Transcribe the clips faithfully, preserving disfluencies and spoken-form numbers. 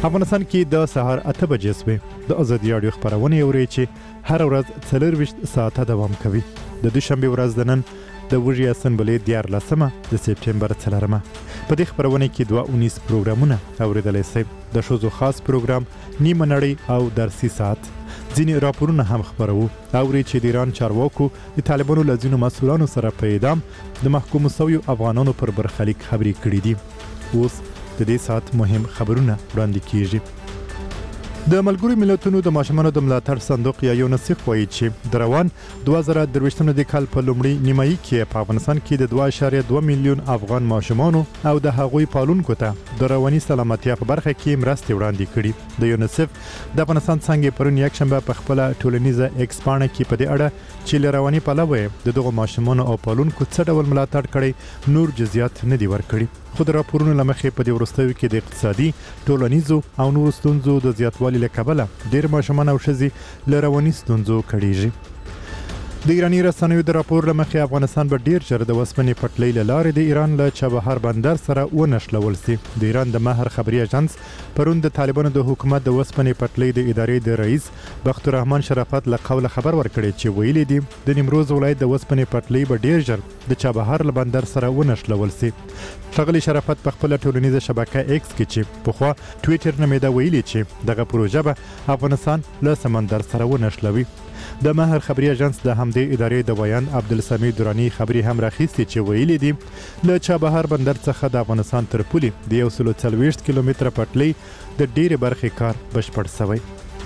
افغانستان کې د سهار اته بجې سوې د ازادي راډیو خپرونې اورئ چې هر ورځ څلرویشت ساعته دوام کوي. د دوشنبه ورځ د نن د وږي اسمبلې دیارلسمه د سپټمبر څلورمه. په دې خپرونې کې دوه اونیس پروګرامونه اوریدلی سئ. د ښځو خاص پروګرام نیمه نړۍ او درسي ساعت. ځینې راپورونه هم خپرو. اورئ چې د ایران چارواکو د طالبانو له ځینو مسؤلانو سره په اعدام د محکومو سویو افغانانو پر برخلیک خبرې کړي دي. اوس د دې ساعت مهم خبرونه وړاندې کیږي. د ملګرو ملتونو د ماشومانو د ملاتړ صندوق یا یونیسف وایي چې د روان دوه زره درویشتم د کال په لومړي نیمایي کې په افغانستان کې د دوه اعشاریه دوه میلیون افغان ماشومانو او د هغوی پالونکو ته د رواني سلامتیا په برخه کې مرستې وړاندې کړي. د یونیسف د افغانستان څنګه پرون یکشنبه په خپل ټولنیزه ایکس پاڼه کې په دې اړه چې له رواني پلوه د دغو ماشومانو او پالونکو څه ډول ملاتړ کړي نور جزئیات نه دي ورکړي. خو د راپورونو له مخې په دې وروستیو کې د اقتصادي، ټولنیزو او نورو ستونزو د زیاتوالي له کبله ډېر ماشومان او ښځې له رواني ستونزو کړېږي. د ایراني رسنیو د راپور له مخې افغانستان به ډېر ژر د وسپنې پټلۍ له لارې د ایران له چابهار بندر سره ونښلول سي. د ایران د مهر خبري اژانس پرون د طالبانو د حکومت د وسپنې پټلۍ د ادارې د رئیس بختالرحمن شرافت له قوله خبر ورکړی چې ویلي دي د نیمروز ولایت د وسپنې پټلۍ به ډېر ژر د چابهار له بندر سره ونښلول سي. ښاغلي شرافت په خپله ټولنیزه شبکه ایکس کې چې پخوا ټویټر نومیده ویلي چې دغه پروژه به افغانستان له سمندر سره ونښلوي. د مهر خبري اژانس د همدې ادارې د ویان عبدالسمیع درانی خبري هم راخیستي چې ویلي دي له چابهار بندر څخه د افغانستان تر پولې د یو سلو څلوېښت کیلومتره پټلۍ د ډېرې برخې کار بشپړ شوی.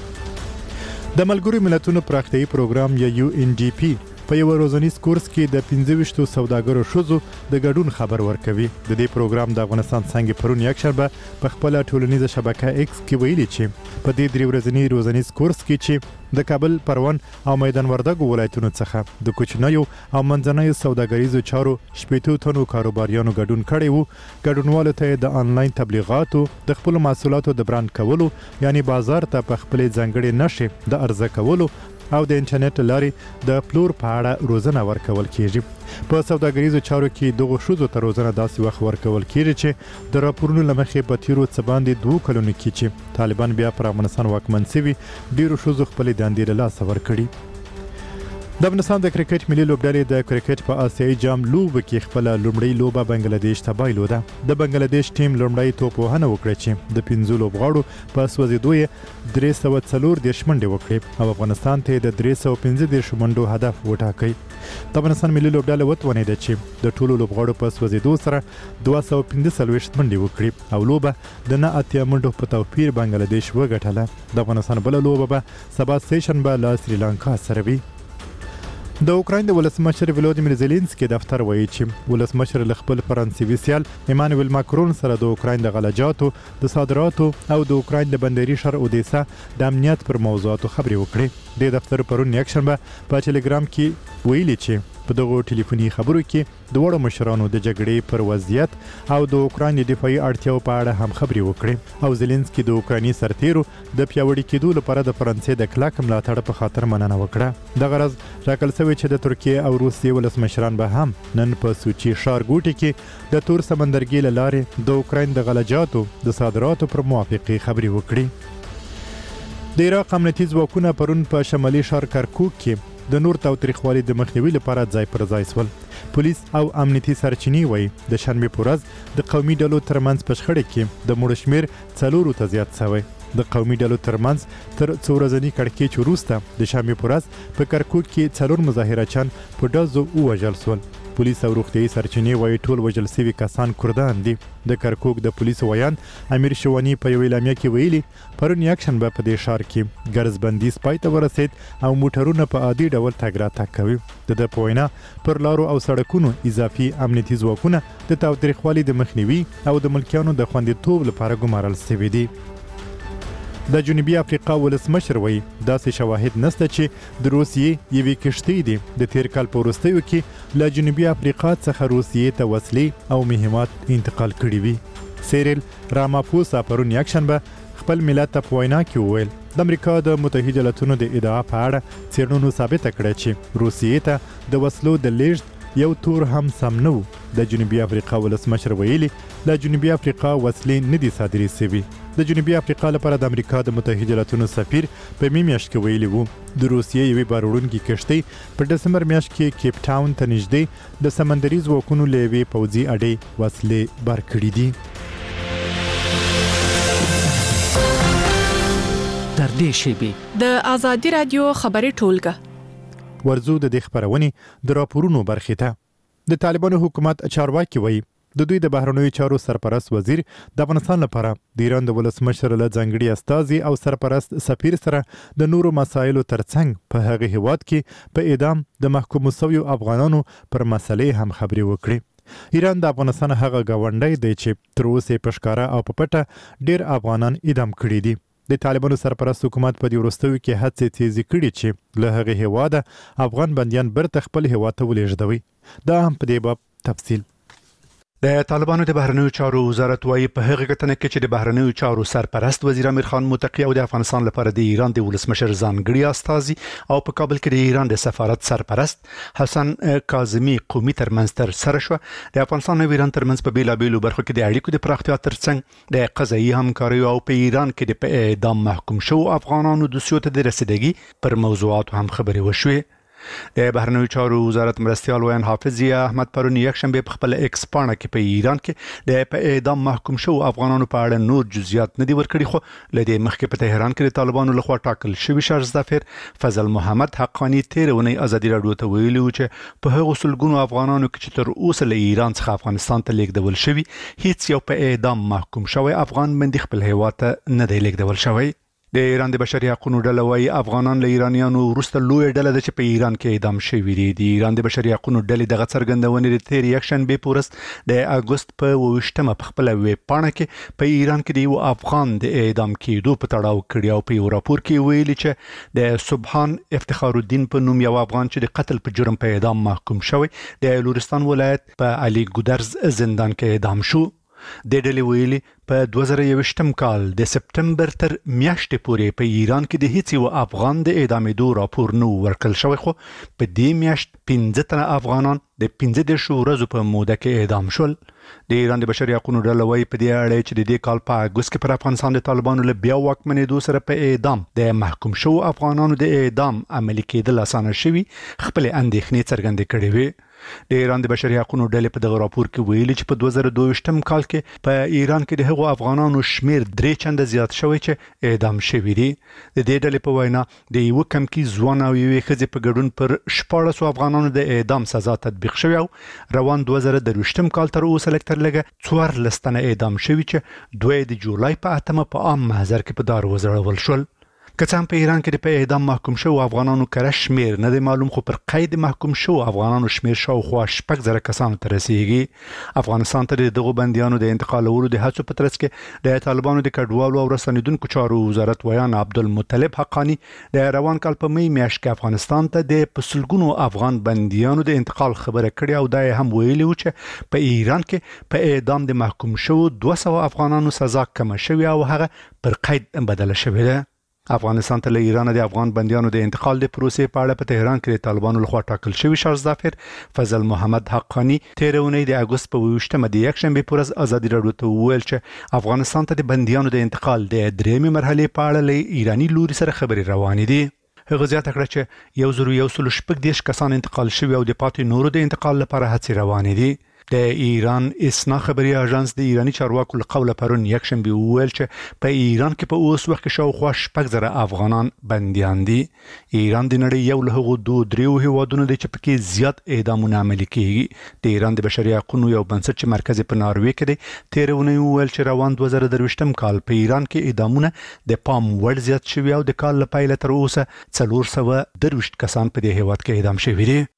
د ملګرو ملتونو پراختیایي پروګرام یا یو ان ډي پی په یو روزنیز کورس کې د پنځه ویشتو سوداګرو ښځو د ګډون خبر ورکوي. د دې پروګرام د افغانستان څنګه پرون یکشنبه په خپله ټولنیزه شبکه ایکس کې ویلي چې په دې درې ورځني روزنیز کورس کې چې د کابل، پروان او میدان وردګو ولایتونو څخه د کوچنیو او منځنیو سوداګریزو چارو شپېتو تنو کاروباریانو ګډون کړی وو. ګډونوالو ته د آنلاین تبلیغاتو د خپلو محصولاتو د برانډ کولو یعنی بازار ته په خپلې ځانګړې نښې د عرضه کولو او د انټرنیټ لارې د پلور په اړه روزنه ورکول کیږي. په سوداګریزو چارو کې دغو ښځو ته روزنه داسې وخت ورکول کیږي چې د راپورونو له مخې په تیرو څه باندې دوو کلونو کې چې طالبان بیا پر افغانستان واکمن سوي ډیرو ښځو خپلې دندې له لاسه ورکړي. د افغانستان د کرکټ ملي لوبډلې د کرکټ په آسیایي جام لوبه کې خپله لومړۍ لوبه بنګلادیش ته بایلوده. د بنګلادیش ټیم لومړی توپ وهنه وکړه چې د پنځو لوبغاړو په سوځېدو یې درې سوه څلور دېرش منډې وکړې او افغانستان ته یې د درې سوه پنځه دېرشو منډو هدف وټاکئ. د افغانستان ملي لوبډله وتوانېده چې د ټولو لوبغاړو په سوځېدو سره دوه سوه پنځه څلوېښت منډې وکړي او لوبه د نه اتیا منډو په توپیر بنګلادیش وګټله. د افغانستان بله لوبه به سبا سېشنبه له سریلانکا سره وي. د اوکراین د ولسمشر ولودیمیر زيلنسکي دفتر وایي چې ولسمشر له خپل فرانسوي سیال ایمانویل ماکرون سره د اوکراین د غلجاتو، د صادراتو او د اوکراین د بندري شهر اودیسا د امنیت پر موضوعاتو خبرې وکړې. د دفتر پرون یکشنبه په ټلګرام کې ویلي چې په دغو ټلیفوني خبرو کې دواړو مشرانو د جګړې پر وضعیت او د اوکراین د دفاعي اړتیاو په اړه هم خبرې وکړې او زيلنسکي د اوکرایني سرتیرو د پیاوړي کېدو لپاره د فرانسې د کلک ملاتړ په خاطر مننه وکړه. دغه ورځ ټاکل شوې چې د ترکیې او روسیې ولسمشران به هم نن په سوچي ښار ګوټي کې د تور سمندرګي له لارې د اوکراین د غلجاتو د صادراتو پر موافقې خبرې وکړي. د عراق امنیتي ځواکونه پرون په شمالي ښار کرکوک کې د نور تاوتریخوالي د مخنیوي لپاره ځای پر ځای سول. پولیس او امنیتي سرچینې وایي د شنبې په ورځ د قومي ډلو ترمنځ په شخړه کې د مړو شمېر څلورو ته زیات شوی. د قومي ډلو ترمنځ تر څو ورځني کړکېچ وروسته د شنبې په ورځ په کرکوک کې څلور مظاهرچیان په ډزو ووژل سول. پولیس او روغتیایي سرچینې وایي ټول وژل سوي کسان کردان دي. د کرکوک د پولیسو ویان امیر شواني په یو اعلامیه کې ویلي پرون یکشنبه په دې ښار کې ګرځ بندیز پای ته ورسید او موټرونه په عادي ډول تګ راتګ کوي. د ده په وینا پر لارو او سړکونو اضافي امنیتي ځواکونه د تاوتریخوالي د مخنیوي او د ملکیانو د خوندیتوب لپاره ګمارل سوي دي. د جنوبي افریقا ولسمشر وایي داسې شواهد نشته چې د روسیې یوې کښتۍ دي د تیر کال په وروستیو کې له جنوبي افریقا څخه روسیې ته وسلې او مهمات انتقال کړي وي. سیریل راماپوسا پرون یکشنبه خپل ملت ته په وینا کې وویل د امریکا د متحده ایالاتونو د ادعا په اړه څېړنو ثابته کړه چې روسیې ته د وسلو د لیږد یو تور هم سم نه و. د جنوبي افریقا ولسمشر ویلي له جنوبي افریقا وسلې نه دي صادرې سوي. د جنوبي افریقا لپاره د امریکا د متحده ایالاتونو سفیر په می میاشت کې ویلي وو د روسیې یوې باروړونکې کښتۍ په ډسمبر میاشت کې کیپ ټاون ته نږدې د سمندري ځواکونو له یوې پوځي اډې وسلې بار کړي دي. تر دې شیبې د آزادي رادیو خبري ټولګه ورزو د دې خبرونې د راپورونو برخې ته. د طالبانو حکومت چارواکي وایي د دوی د بهرنیو چارو سرپرست وزیر د افغانستان لپاره د ایران د ولسمشر له ځانګړي استازي او سرپرست سفیر سره د نورو مسایلو ترڅنګ په هغه هیواد کې په اعدام د محکوم شویو افغانانو پر مسلې هم خبرې وکړي. ایران د افغانستان هغه گاونډی دی چې تر اوسه په ښکارا او په پټه ډیر افغانان اعدام کړي دي. د طالبانو سرپرست حکومت په دې وروستیو کې هڅې تیزې کړي چې له هغه هیواده افغان بندیان بیرته خپل هیواد ته ولېږدوي. دا هم په دې باب تفصیل. د طالبانو د بهرنیو چارو وزارت وايي په هغه کتنه کې چې د بهرنیو چارو سرپرست وزیر امیر خان متقی او د افغانستان لپاره د ایران د ولسمشر ځانګړي استازي او په کابل کې د ایران د سفارت سرپرست حسن کاظمی قومي ترمنځ تر سره شو. د افغانستان او ایران ترمنځ په بیلابیلو برخو کې د اړیکو د پراختیا ترڅنګ د قضایي همکاري او په ایران کې د اعدام محکوم شو افغانانو د سیوت د رسیدګي پر موضوعات هم خبرې وشوې. د بهرنیو چارو وزارت مرستیال ویان حافظ احمد پرون یک شنبه په خپل ایکس پاڼه کې په ایران کې د په اعدام محکوم شو افغانانو په اړه نور جزئیات نه دي ورکړي، خو لدې مخکې په تهران کې د طالبانو لخوا ټاکل شوی شهرزدافر فضل محمد حقانی تیرونی ازادي رادیو ته ویلي و چې په هغو سلګونو افغانانو کې چې تر اوسه له ایران څخه افغانستان ته لیږدول شوی هیڅ یو په اعدام محکوم شوی افغان بندي خپل هیواد ته نه دی لیږدول شوی. د ایران د بشري حقوقو ډله وايي افغانان له ایرانیانو وروسته لوی ډله ده چې په ایران کې اعدام شوي دي. د ایران د بشري حقوقو ډلې دغه څرګندونې د تیر یک شنبه په ورځ د اګوست په اوویشتمه په خپل ویب پاڼه کې په ایران کې د یو افغان د اعدام کېدو په تړاو کړی او په یو راپور کې ویلي چې د سبحان افتخار الدین په نوم یو افغان چې د قتل په جرم په اعدام محکوم شوی د لورستان ولایت په علي ګودرز زندان کې اعدام شو. د ډلې ویلي په دوه زره یوویشتم کال د سپټمبر تر میاشتې پورې په ایران کې د هیڅ یو افغان د اعدامېدو راپور نه ورکړل شوی، خو په دې میاشت پنځه تنه افغانان د پنځه دېرشو ورځو په موده کې اعدام شول. د ایران د بشري حقوقو ډله وايي په دې اړه چې د دې کال په اګوست کې پر افغانستان د طالبانو له بیا واکمنېدو سره په اعدام د محکوم شو افغانانو د اعدام عملي کېدل اسانه شوي خپل اندېښنې څرګندې کړې وې. د ایران د بشري حقوقو ډلې په دغه راپور کې ویلي چې په دوه زره دوه ویشتم کال کې په ایران کې د هغو افغانانو شمیر درې چنده زیات شوی چې اعدام شوي دي. د دې ډلې په وینا د یو کمکی ځوان او یوې ښځې په ګډون پر شپاړسو افغانانو د اعدام سزا تطبیق شوی او روان دوه زره درویشتم کال تر اوسه لږ تر لږه څوارلس تنه اعدام شوي چې دوی د جولای په اتمه په عام محضر کې په دار وځړول شول. که څه هم په ایران کې د په اعدام محکوم شو افغانانو کره شمیر نه دی معلوم، خو پر قید محکوم شو افغانانو شمیر شاوخوا شپږ زره کسانو ته رسیږي. افغانستان ته د دغو بندیانو د انتقالولو د هڅو په ترڅ کې د طالبانو د کډوالو او رسنیدونکو چارو وزارت ویان عبدالمطلب حقانی د روان کال په می میاشت کې افغانستان ته د پسلګونو افغان بندیانو د انتقال خبره کړې او دا هم ویلي و چې په ایران کې په اعدام د محکوم شو دوه سوه افغانانو سزا کمه شوې او هغه پر قید بدله شوې ده. افغانستان ته له ایران د افغان بندیانو د انتقال د پروسې په اړه په تهران کې د طالبانو لخوا ټاکل شوی شهرزدافر فضل محمد حقانی تیرونی د اګوست په اوویشتمه د یک شنبه په ورځ ازادي رادیو ته وویل چې افغانستان ته د بندیانو د انتقال د درېیمې مرحلې په اړه له ایرانی لوري سره خبرې روانې دي. هغه زیاته کړه چې یو زرو یو سل شپږ دېرش کسان انتقال شوي او د پاتې نورو د انتقال لپاره هڅې روانې دي. د ایران اسنا خبري اژانس د ایرانی چارواکو له قوله پرون یک شنبه وویل چې په ایران کې په اوس وخت کې شاوخوا شپږ زره افغانان بندیان دي. ایران د نړۍ یو له هغو دوه دریو هیوادونو دی چې پکې زیات اعدامونه عملي کیږي. د ایران د بشري حقوقو یو بنسټ چې مرکز په ناروې کې دی تیرونه وویل چې روان دوه زره درویشتم کال په ایران کې اعدامونه د پام وړ زیات شوي او د کال له پیله تر اوسه څلور سوه درویشت کسان په دې هیواد کې اعدام شوي دي.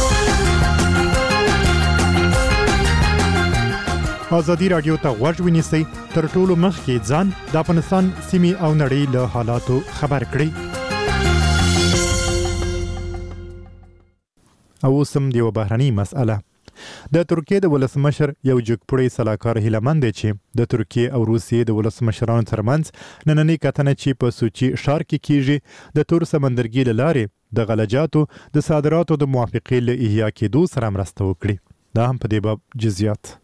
آزادي رادیو ته غوږ ونیسئ، تر ټولو مخکې ځان د افغانستان سیمې او نړۍ له حالاتو خبر کړئ. او اوس هم د یوه بهرنۍ مسأله. د ترکیې د ولسمشر یو جګپوړی سلاکار هیلهمند دی چې د ترکیې او روسیې د ولسمشرانو ترمنځ نننۍ کتنه چې په سوچي ښار کې کیږي د تور سمندرګي له لارې د غلجاتو د صادراتو د موافقې له احیا کېدو سره مرسته وکړي. دا هم په دې باب جزئیات.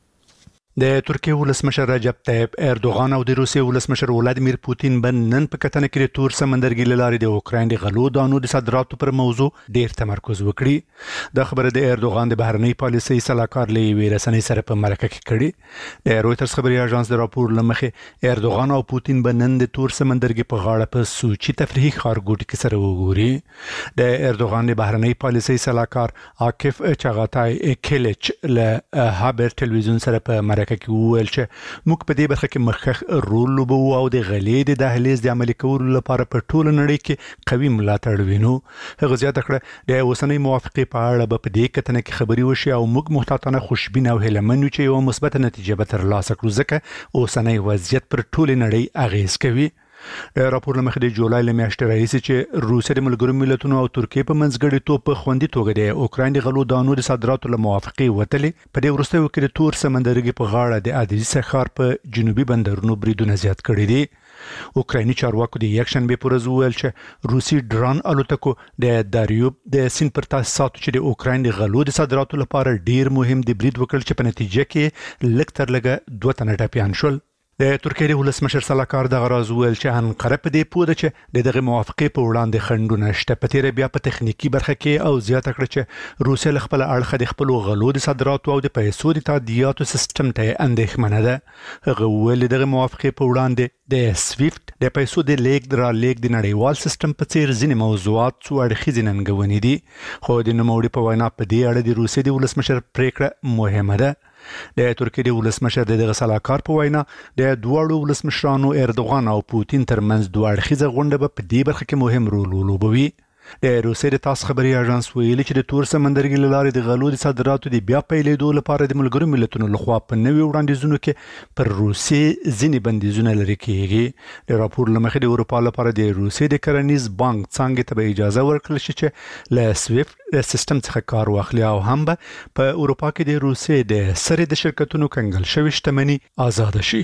د ترکیه ولسمشر رجب طیب اردوغان او د روسیې ولسمشر ولادیمیر پوتین بن نن په کتنه کې د تور سمندرګي له لارې د اوکراین د غلو دانو د صادراتو پر موضوع ډیر تمرکز وکړي. د خبره د اردوغان د بهرنی پالیسۍ صلاحکار له یوې رسنۍ سره په مرکه کې کړي. د رویټرز خبري اژانس د راپور لمخې اردوغان او پوتین بن نن د تور سمندرګي په غاړه په سوچي تفریحي ښارګوټي کې سره وګوري. د اردوغان د بهرنی پالیسۍ صلاحکار عاکف چغاتای کلیچ له هابر ټلویزیون سره په مرکه کې وویل چې موږ په دې برخه کې مخکښ رول لوبوو او د غلې د دهلیز د عملي کولو لپاره په ټوله نړۍ کې قوي ملاتړ وینو. هغه زیاته کړه د اوسنۍ موافقې په اړه به په دې کتنه کې خبري وشي او موږ محتاطانه خوشبین او هیلهمن یو چې یو مثبت نتیجه به ترلاسه کړو ځکه اوسنۍ وضعیت پر ټوله نړۍ اغیز کوي. راپور لمخې د جولای له میاشتې راهیسې چې روسیه د ملګرو ملتونو او ترکیه په منځګړیتوب په خوندي توګه د اوکراین د غلو دانو د صادراتو له موافقې وتلې. په دې وروستیو کې د تور سمندرګي په غاړه د عادي سخار په جنوبي بندرونو بریدونه زیات کړي دي. اوکرایني چارواکو د یکشنبه پر ورځ وویل چې روسي ډرون الوتکو د داریوب د سین پر تاسیساتو چې د اوکراین د غلو د صادراتو لپاره ډیر مهم دی برید وکړ چې په نتیجه کې لږ تر لږه دوه تنه ټپیان شول. د ترکیې د ولسمشر صلاحکار دغه راز وویل چې انقره په دې پوه ده چې د دغه موافقې په وړاندې خنډونه شته. په تیره بیا په تخنیکی برخه کې او زیاته کړه چې روسیه له خپل اړخه د خپل غلو د صادراتو او د پیسو د تادیاتو سیستم ته اندېښمنه ده. هغه وویل دغه موافقې په وړاندې د سویفت د پیسو د لیږد را لیږد د نړیوال سیستم په څیر ځینې موضوعات څو اړخیزې ننګونې دي. خو د نوموړي په وینا په دې اړه د روسیې د ولسمشر پریکړه مهمه ده. د ترکیې د ولسمشر د دغه صلاحکار په وینا د دواړو ولسمشرانو اردوغان او پوتین ترمنځ دوه اړخیزه غونډه به په دې برخه کې مهم رول ولوبوي. د روسیې د تاس خبري اژانس ویلي چې د تور سمندرګي له لارې د غلو د صادراتو د بیا پیلېدو لپاره د ملګرو ملتونو لخوا په نوي وړاندیزونو کې پر روسیې ځینې بندیزونه لري کېږي. د راپور لمخې د اروپا لپاره د روسیې د کرنیز بانک څنګه ته به اجازه ورکړل شي چې له سویفت سیستم څخه کار واخلي او هم به په اروپا کې د روسیې د سرې د شرکتونو کنګل شوی شتمني آزاد شي.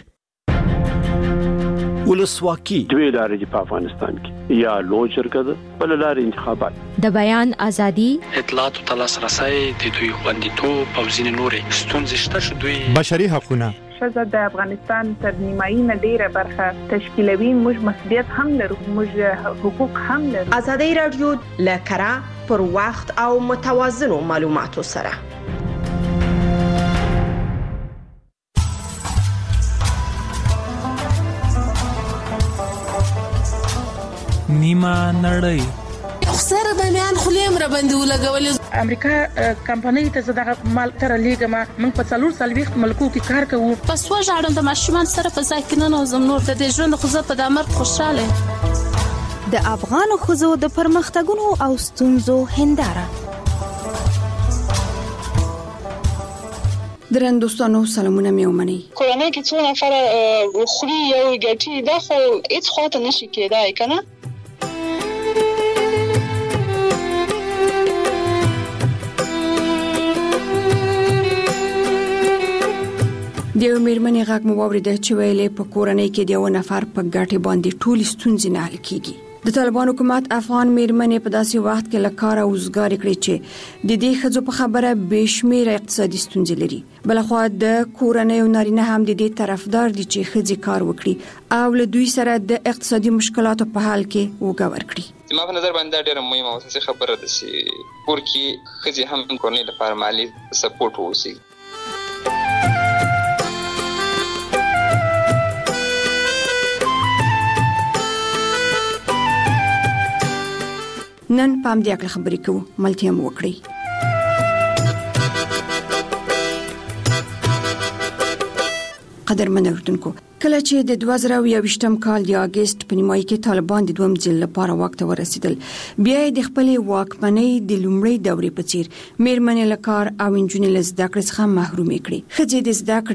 ولسواکي دوی لارې په افغانستان کې یا لوی شرکت بل لارې انتخابات د بیان ازادي اطلاعات او تلاسرسي د دوی خوندیتوب او ځینې نورې ستونزې شته چې دوی بشري حقوقونه ښځه د افغانستان تر نیمایي نه ډیره برخه تشکیلوي. موږ مسؤلیت هم لرو، موږ حقوق هم لرو. ازادي رادیو له کره پر وخت او متوازنو معلوماتو سره نیمه نړۍ خسر به میان خلیم را باندې ولګول. امریکا کمپنۍ ته زداغه مال تر لیګما موږ په څلور سالويخت ملکو کې کار کوو. پس وژاړم د ماشومان سره په ځای کې نه نوزم نور د دې ژوند خو زه په دامر خوشاله. د افغان خزو د پرمختګونو او ستونزو هنداره. درن دوستانو سلامونه مې ومني. کورنۍ کې څو نفر خوري یو ګټي دا خو هیڅ خاطر نشي کېدای کنه. دیو میرمنې غږ مو واورېده چې ویلې په کورنۍ کې دیو نفر په ګټې باندې ټول ستونزې نه حل کیږي. د طالبان حکومت افغان میرمنې په داسې وخت کې لکاره اوزګار کړي چې د دې خځو په خبره بشمیره اقتصادي ستونزې لري. بلخو د کورنۍ او نارینه هم د دې طرفدار دي چې خځې کار وکړي او له دوی سره د اقتصادي مشکلاتو په حل کې وګور کړي. زما په نظر باندې ډېره مهمه او اساسي خبره ده چې کور کې خځې هم کورنۍ لپاره مالي سپورټ ووسي. نن پام دې اکل خبرې کوو ملتیا مو وکړي. قدرمن اوردونکو کله چې د دوه زره یوویشتم کال د اگست په نیمایي کې طالبان د دوم ځل لپاره واک ته ورسېدل، بیا د خپل واکمنۍ د لومړۍ دورې په څیر میرمنې له کار او انجونې له زده کړې څخه محرومې کړې. ښځې د زده کړې،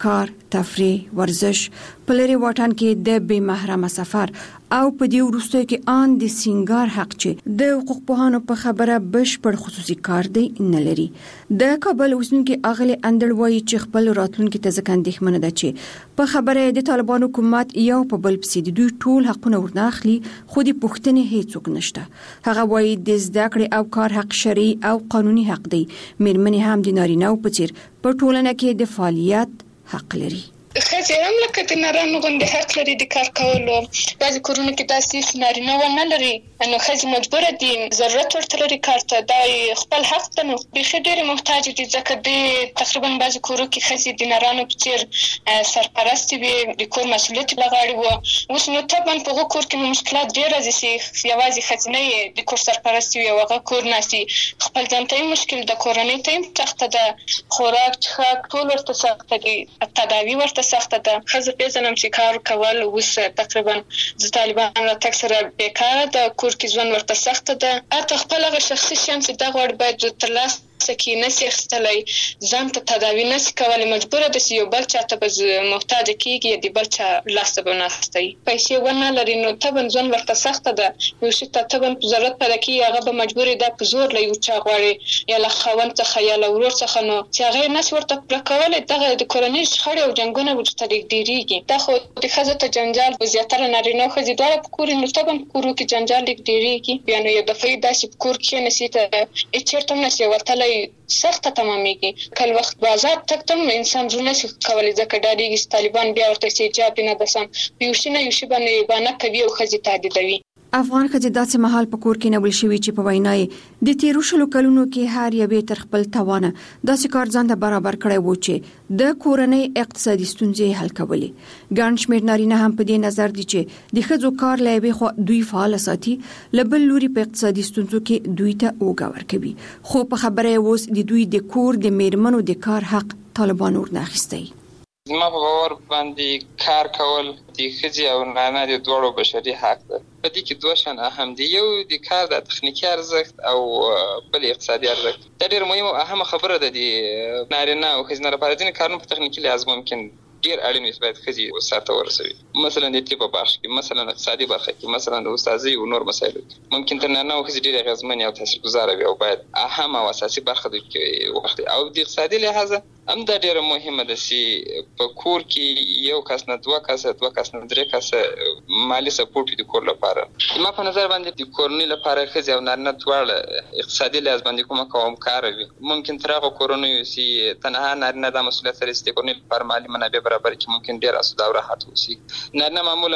کار، تفریح، ورزش، په لرې واټن کې د بې محرمه سفر او په دې وروستیو کې ان د سینګار حق چې د حقوق پوهانو په خبره بشپړ خصوصي کار دی نه لري. د کابل اوسیدونکي اغلې اندړ وایي چې خپل راتلونکي ته ځکه اندېښمنه ده چې په خبره د طالبانو حکومت یو په بل پسې د دوی ټول حقونه ورنه اخلي، خو د پوښتنې هیڅوک نشته. هغه وایي د زده کړې او کار حق شرعي او قانوني حق دی. مېرمنې هم د نارینه‌و په څیر په ټولنه کې د فعالیت حق لري. ښځې هم لکه د نارینه‌و غوندې حق لري د کار کولو. بعضې کورونو کې داسې نارینه ونه لري، نو ښځې مجبوره دي، ضرورت ورته لري کار ته، دا خپل حق ده. نو بیخي ډېرې محتاجې دي، ځکه د تقریبا بعضې کورو کې ښځې د نارانو په څېر سرپرستې وي، د کور مسؤلیت له غاړې وه. اوس نو طبعا په هغو کور کې نو مشکلات ډېر راځي چې یوازې ښځینه یې د کور سرپرستې وي او هغه کور ناستي، خپل ځان ته یې مشکل ده، کورنۍ ته یې سخته ده، خوراک څښاک ټول ورته سخته دي، تداوي ورته سخته ده. ښځه پېژنم چې کار کول اوس تقریبا د طالبان راتګ سره بیکاره ده، کور کې ژوند ورته سخته ده. حتی خپل هغه شخصي شیان چې دغه غواړي باید ترلاسه کې نشي اخیستلی، ځان ته تداوي نشي کولی، مجبوره ده چې یو بل چا ته به محتاجه کېږي، د بل چا لاس ته به ناستوي. پیسې ونه لري نو طبعا ژوند ورته سخته ده. یو شي ته طبعا په ضرورت پیدا کېږي، هغه به مجبور دا په زور له یو چا غواړي، یا له خاوند څخه یا له ورور څخه، نو چې هغه یې نشي ورته پوره کولی. دغه د کورنۍ شخړې او جنګونه ورته ډېرېږي. دا خو د ښځو ته جنجال په زیاتره نارینه او ښځې دواړه په کور نو طبعا په کورو کې جنجال لږ ډېرېږي. بیا نو یو دفعه داسې په کور کښېنسي ته هېڅ چېرته هم نشي وتلی، سخته تمامېږي. کله وخت بازار تګ ته هم انسان زړه نشي کولی، ځکه ډارېږي چې طالبان بیا ورته چې حجاب نه ده سم، په یو شي نه یو شي باندې بانه کوي او ښځې تهدیدوي. افغان ښځې داسې مهال په کور کې نبل شوي چې په وینا یې د تیرو شلو کلونو کې هر یوې تر خپل توانه داسې کار ځان ته برابر کړی و چې د کورنۍ اقتصادي ستونزې حل کولې. ګڼ شمېر نارینه هم په دې نظر دي چې د ښځو کار له یوې خوا دوی فعاله ساتي، له بل لوري په اقتصادي ستونزو کې دوی ته اوږه ورکوي. خو په خبره یې اوس د دوی د کور د میرمنو د کار حق طالبانو ورنه اخیستی. زما په باور باندې کار کول د ښځې او نارینه د دواړو بشري حق ده. په دې کې دوه شیان اهم دي، یو د کار د تخنیکي ارزښت او بل اقتصادي ارزښت. دا ډېر مهم او اهمه خبره ده د نارینه او ښځینه لپاره. ځینې کارونه په تخنیکي لحاظ ممکن ډېر اړین وي باید ښځې سرته ورسوي، مثلا د طب په برخه کې، مثلا اقتصادي برخه کې، مثلا د استاذۍ او نور مسایلو کې ممکن تر نارینه او ښځې ډېرې اغېزمنې او تاثیرګذاره وي او باید اهم او اساسي برخه دوی کې وخت. او د اقتصادي لحاظه هم دا ډېره مهمه ده چې په کور کې یو کس نه دوه کسه، دوه کس نه درې کسه مالي سپورټ وي د کور لپاره. زما په نظر باندې د کورنۍ لپاره ښځې او نارینه دواړه اقتصادي لحاظ باندې کومه کومکاره وي. ممکن تر هغه کورنیو چې تنها نارینه دا مسؤلیت لري چې د کورنۍ لپاره مالي منابع برابر کړي، ممکن ډېر اسوده او راحت اوسي. نارینه معمولا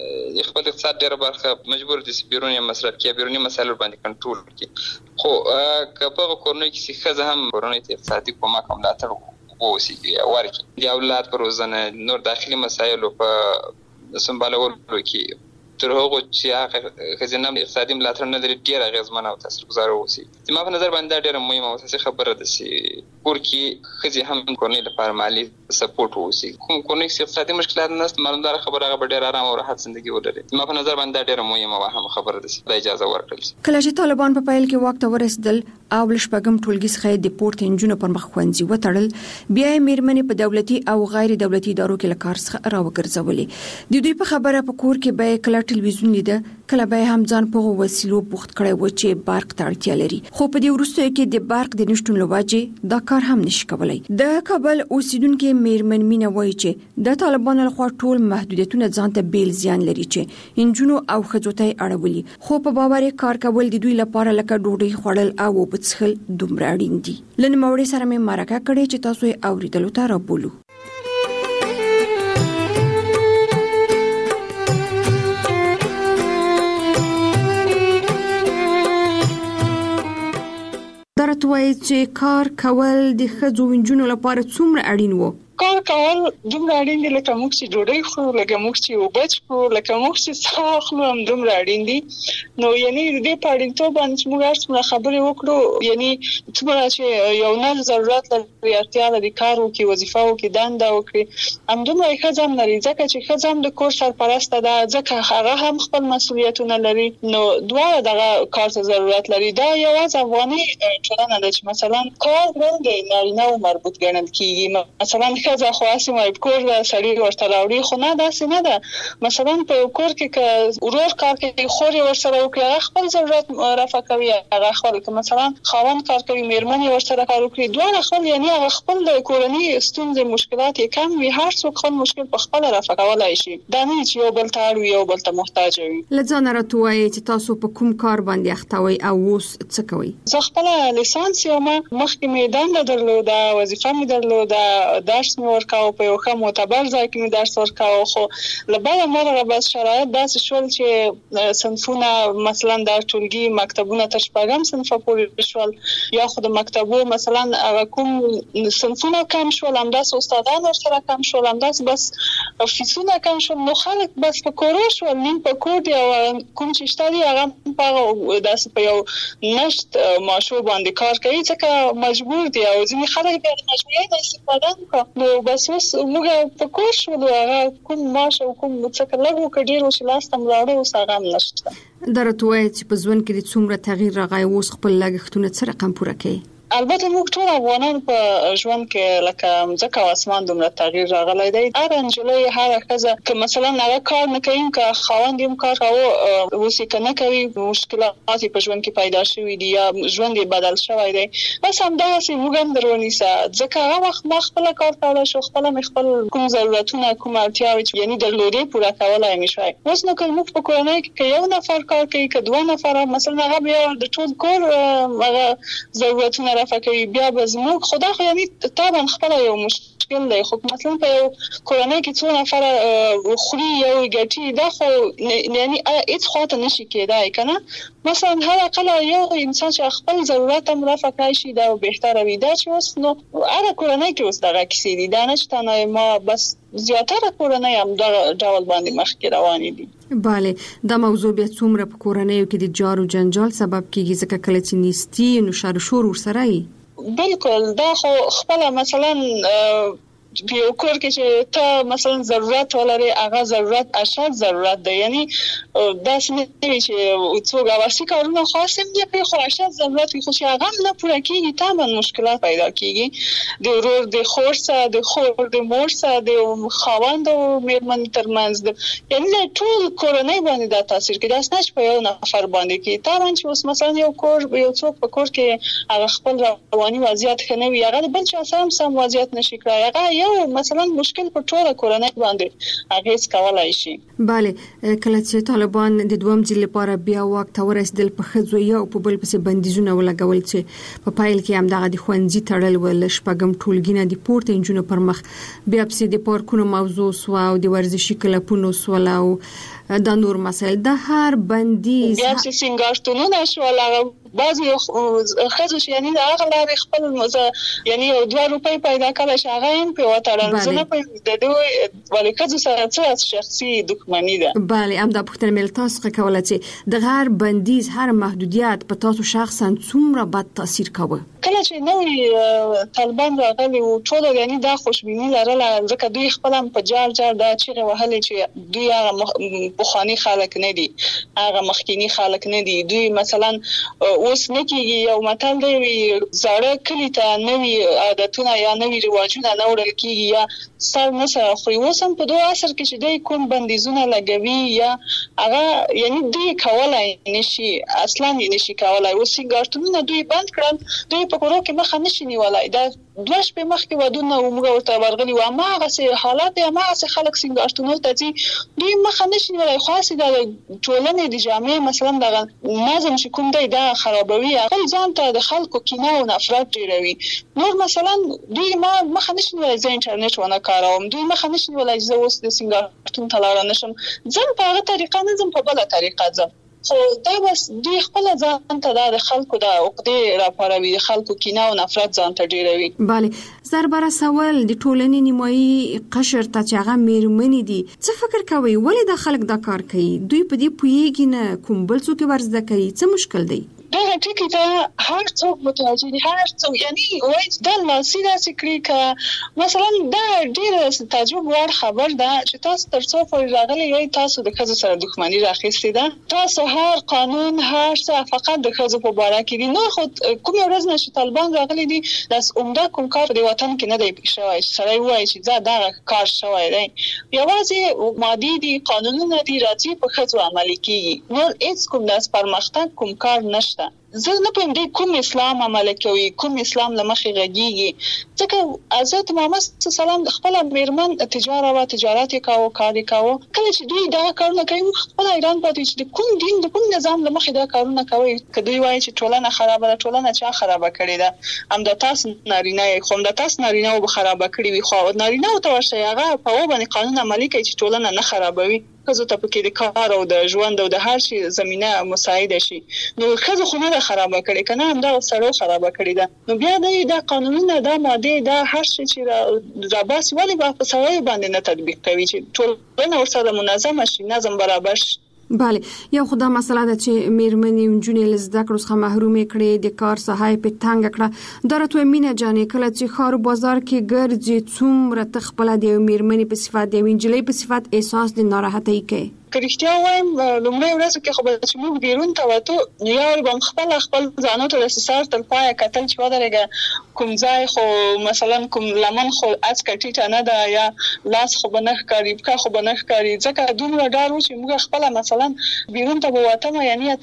خپل اقتصاد ډېره برخه مجبور دي چې بیروني مصرف کړي، بیروني مسایلو باندې کنټرول کړي. خو که په هغه کورنیو کې چې ښځه هم کورنۍ ته اقتصادي کومک او ملاتړ ووسیږي او ورکړي، د اولاد په روزنه، نور داخلي مسایلو په سمبالولو کې، تر هغو چې هغه ښځینه اقتصادي ملاتړ نه لري ډېر اغېزمنه او تاثیرګذاره واوسي. زما په نظر باندې دا ډېره مهمه او اساسي خبره ده چې کور کې ښځې هم کورنۍ لپاره مالي سپورټ واوسي. کوم کورنۍ کې اقتصادي مشکلات نشته، معلومداره خبره هغه به ډېر ارام او راحت زندګي ولري. زما په نظر باندې دا ډېره مهمه او اهمه خبره ده چې دا اجازه ورکړل شي. کله چې طالبان په پیل کې واک ته ورسېدل او له شپږم ټولګي څخه د پورته نجونو پر مخ ښوونځي وتړل، بیا یې مېرمنې په دولتي او غیر دولتي ادارو کې له کار څخه راوګرځولې. د دوی په خبره په کور کې به کله ټلویزیون لیده، کله به هم ځان په وسیلو بوخت کړی و چې برق ته اړتیا لري. خو په دې وروستیو کې د برق د نشتون له وجې دا کار هم نشي کولی. د کابل اوسیدونکي مېرمن مینه وایي چې د طالبانو لخوا ټول محدودیتونه ځان ته بیل زیان لري چې انجونو او ښځو ته اړولي. خو په باور کار کول د دوی لپاره لکه ډوډۍ خوړل او اوبه څښل دومره اړین دي. له نوموړي سره مې مرکه کړې چې تاسو یې اورېدلو ته رابولو. درته وایي چې کار کول د ښځو انجونو لپاره څومره اړین وو؟ کار کول دومره اړین دي لکه موږ چې ډوډۍ خورو، لکه موږ چې اوبه څښو، لکه موږ چې ساه اخلو، هم دومره اړین دي. نو یعنې د دې په اړینتوب باندې چې موږ هر څومره خبرې وکړو، یعنې څومره چې یو نه ضرورت لري، اړتیا لري کار وکړي، وظیفه وکړي، دنده وکړي، همدومره یې ښځه هم لري، ځکه چې ښځه هم د کور سرپرسته ده، ځکه هغه هم خپل مسؤلیتونه لري. نو دواړه دغه کار ته ضرورت لري. دا یوازې افغاني ټولنه ده چې مثلا کار باندې نارینه مربوط ګڼل کېږي. مثلا ښځه ښځه خاصه مې کور سړی ورته راوړي خو نه داسې نه ده مثلا په کور کې ک ورور کار کوي خور ورسره وکړي خپل ضرورت رفع کوي هغه خپل مثلا خاوند کار کوي میرمن ورسره کار کوي دوه خپل یعنی هغه خپل د کورنۍ ستونزې مشکلات یې کم وي هر څوک خپل مشکل په خپل رفع کولای شي دا نه چې یو بل ته اړ یو بل ته محتاج وي لځان راټوي چې تاسو په کوم کار باندې اختوي او اوس څه کوي زه خپل لیسانس یم مخکې مې دنده درلوده وظیفه مې درلوده درس مې ورکاو په یو ښه معتبر ځای کې مې درس ورکاو خو لبعد مرغه بس شرایط داسې شول چې صنفونه مثلا د ټولګي مکتبونه تر شپږم صنف پورې شول یا خو د مکتبو مثلا کوم صنفونه کم شول همداسې استادان ورسره کم شول همداسې بس فیسونه کم شول نو خلک بس په کورو شول نیم په کور دی او کوم چې شته دی هغه په داسې په یو نشت ماشو باندې کار کوي ځکه مجبور دی او ځینې خلک بیا د مجبوریت استفاده کوي نو بس اوس موږ په کور شولو هغه کوم ماش او کوم څه لږ وکړي او چې لاس تم راوړي اوس هغه هم نشته درته چې په ژوند کې د څومره تغییر راغی اوس خپل لګښتونه څه رقم پوره کوي البته موږ ټول افغانان په ژوند کې لکه ځکه اسمان دومره تغییر راغلی دی هر انجلۍ هر ښځه که مثلا هغه کار نه کوي که خاوند یې کار کوي اوس یې نه کوي مشکلات په ژوند کې پیدا شوي دي یا ژوند یې بدل شوی دی بس همداسې موږ هم درونیسه ځکه هغه وخت ما خپل کار کولی شو خپل مې خپل کوم ضرورتونه کوم اړتیاوې یعنی درلودې پوره کولای مې شوی اوس نو که موږ په کورنۍ کې یو نفر کار کوي که دوه نفر مثلا هغه بیا د ټول کور هغه ضرورتونه فکر بیا به زموږ خدا خو یعنی طبعا خپل یو مشکل دی خو مثلا په یو کورنۍ کې څو نفر خوري یو ګټي دا خو یعنی هیڅ خاطر نشي کېدای کنه مثلا هر اقل یو انسان چې خپل ضرورت هم رفع کوي شي دا بهتره وي دا چې اوس نو هر کورنۍ کې اوس دغه کیسې دي دا نشته نه ما بس زیاتره کورنۍ هم دا ډول باندې مخکې روانې دي بله دا موضوع بیا څومره په کورنیو کې د جار او جنجال سبب کیږي ځکه کله چې نیستی نو شر شور ورسره وي بالکل دا خو خپل مثلا په یو کور کې چې ته مثلا ضرورت ولري هغه ضرورت اشد ضرورت دی یعنی دا څنګه چې څوک اواسي کارونه خاصم دی په خو اشد ضرورت خو چې هغه نه پوره کیږي تمام مشکلات پیدا کیږي د ورور د خور سره د خور د مور سره د خاوند او میرمن ترمنځ د یعنی ټول کورنۍ باندې دا تاثیر کوي دا څنګه په یو نفر باندې کوي تمام چې اوس مثلا یو کور یو څوک په کور کې هغه خپل رواني وضعیت خنوي هغه بل چا سم سم وضعیت نشي کړای هغه یو مثلا مشکل په ټوله کورنۍ باندې اغیز کولای شي bale کله چې طالبان د دوم ځل لپاره بیا وخت ورسېدل په خځو یو په بل پسې بندیزونه ولګول چې په پایل کې هم دغه د خوندزي تړل ول شپږم ټولګینه د پورته انجونو پر مخ بیا پسې د پارکونو موضوع سو او د ورزشي کلپونو سو او د نور مسائل د هر بندیز بیا چې سنگارتونونه شو لا بعضی خځو چې یعنی هغه لارې خپل مزه یعنی دوه روپۍ پیدا کړل چې هغه هم په وټړل زنه په د دوی ولې خځو سره څه شخصي دښمنی ده bale هم د پښتنه مل تاسو کوله چې د هر بندیز هر محدودیت په تاسو شخصا څومره بد تاثیر کوي کله چې نوې طالبان راغلي او ټول یعنی دا خوشبینی لرله ځکه دوی خپل په جار جار دا چې وهلې چې دوی هغه بخانی خلک نه دي هغه مخکینی خلک نه دي دوی مثلا اوس نه کیږي یو متل دی زړه کلی ته نوې عادتونه یا نوې رواجونه نه وړل کیږي یا سر نه سره خو اوسم په دوه اثر کې چې دوی کوم بندیزونه لګوي یا هغه یعنی دوی کولای نشي اصلا نشي کولای اوس ګارتونه دوی بند کړل دوی په کورو کې مخه نشي نیولای دا دوه شپې مخکې ودونه ومغه ورته ورغلي و ما هغه حالات یا ما هغه خلک سنگارتونو ته چې دوی مخه نشي نیولای خاصه د ټولنې د جامع مثلا د نظم چې کوم دی دا خرابوي هغه ځان ته د خلکو کینه او نفرت ډیروي نور مثلا دوی ما مخه نشي نیولای ز انټرنیټ ونه کاروم دوی مخه نشي نیولای ز اوس د سنگارتون تلاره نشم ځم په هغه طریقه نه ځم په بل طریقه ځم خو دا بس دوی خپل ځان ته د خلکو د عقدې راپاروي د خلکو کینه او نفرت ځان ته ډیروي bale زربره سوال د ټولنې نیمایي قشر ته چې هغه میرمنې دي څه فکر کوي ولې د خلک دا کار کوي دوی په دې پوهیږي نه کوم بل څوک ورزده کوي څه مشکل دی دا ټکی ته هر څوک متوجه دي، هر څوک یعنی وایي دا لاسي داسې کړي که مثلا دا ډېره تعجب وړ خبر ده چې تاسو تر څو پورې راغلي یئ تاسو د ښځو سره دښمني راخیستې ده، تاسو هر قانون هر څه فقط د ښځو په باره کې دي. نو خو کومې ورځ نه چې طالبان راغلي دي داسې عمده کوم کار په دې وطن کې نه دی شوی چې سړی ووایي چې دا دغه کار شوی دی. یوازې مادي دي، قانونونه دي، راځي په ښځو عملي کېږي، نور هېڅ کوم داسې پرمختګ کوم کار نشته. زه نه پوهیم دی کوم اسلام عمل کوي، کوم اسلام له مخې غږیږي. ځکه حضرت محمد صلی الله علیه وسلم د خپل میرمن تجارت او تجارت یې کاوه، کار یې کاوه. کله چې دوی دا کارونه کوي خپل ایران پاتې چې د کوم دین د کوم نظام له مخې دا کارونه کوي. که دوی وایي چې ټولنه خرابه ده، ټولنه چا خرابه کړې ده؟ همدا تاسو نارینه یې، خو همدا تاسو نارینه به خرابه کړې وي، خو نارینه ته ورشئ هغه په و باندې قانون عملي کوي چې ټولنه نه خرابوي. ښځو ته پکې د کار او د ژوند او د هر شي زمینه مساعده شي. نو ښځو خو نه ده خرابه کړې، که نه همدا سړو خرابه کړې ده. نو بیا دی دا قانونونه، دا مادې، دا هر شي چې راباسي ولې به په سړیو باندې نه تطبیق کوي چې ټولنه ورسره منظمه شي، نظم برابر شي. بله، یو خدا مسله ده چې میرمنې نجونې له زده کړو څخه محرومې کړې، د کار ساحه یې په تنګه کړه. دا راته مینه جانې کله چې ښار بازار کې ګرځې څومره ته خپله د یوې میرمنې په صفت، د یوې نجلۍ په صفت احساس د ناراحتۍ کوي؟ که رښتیا وایم لومړۍ ورځو کې خو به چې موږ بیرون ته وتو نو یو به خپل خپل ځانو ته د سر تر پایه کتل چې ودرېږه کوم ځای خو مثلا کوم لمن خو اڅکه ټیټه نه ده، یا لاس خو به نه ښکاري، پښه خو به نه ښکاري. ځکه دومره ډار و چې موږ خپله مثلا بیرون ته به وتم، یعنې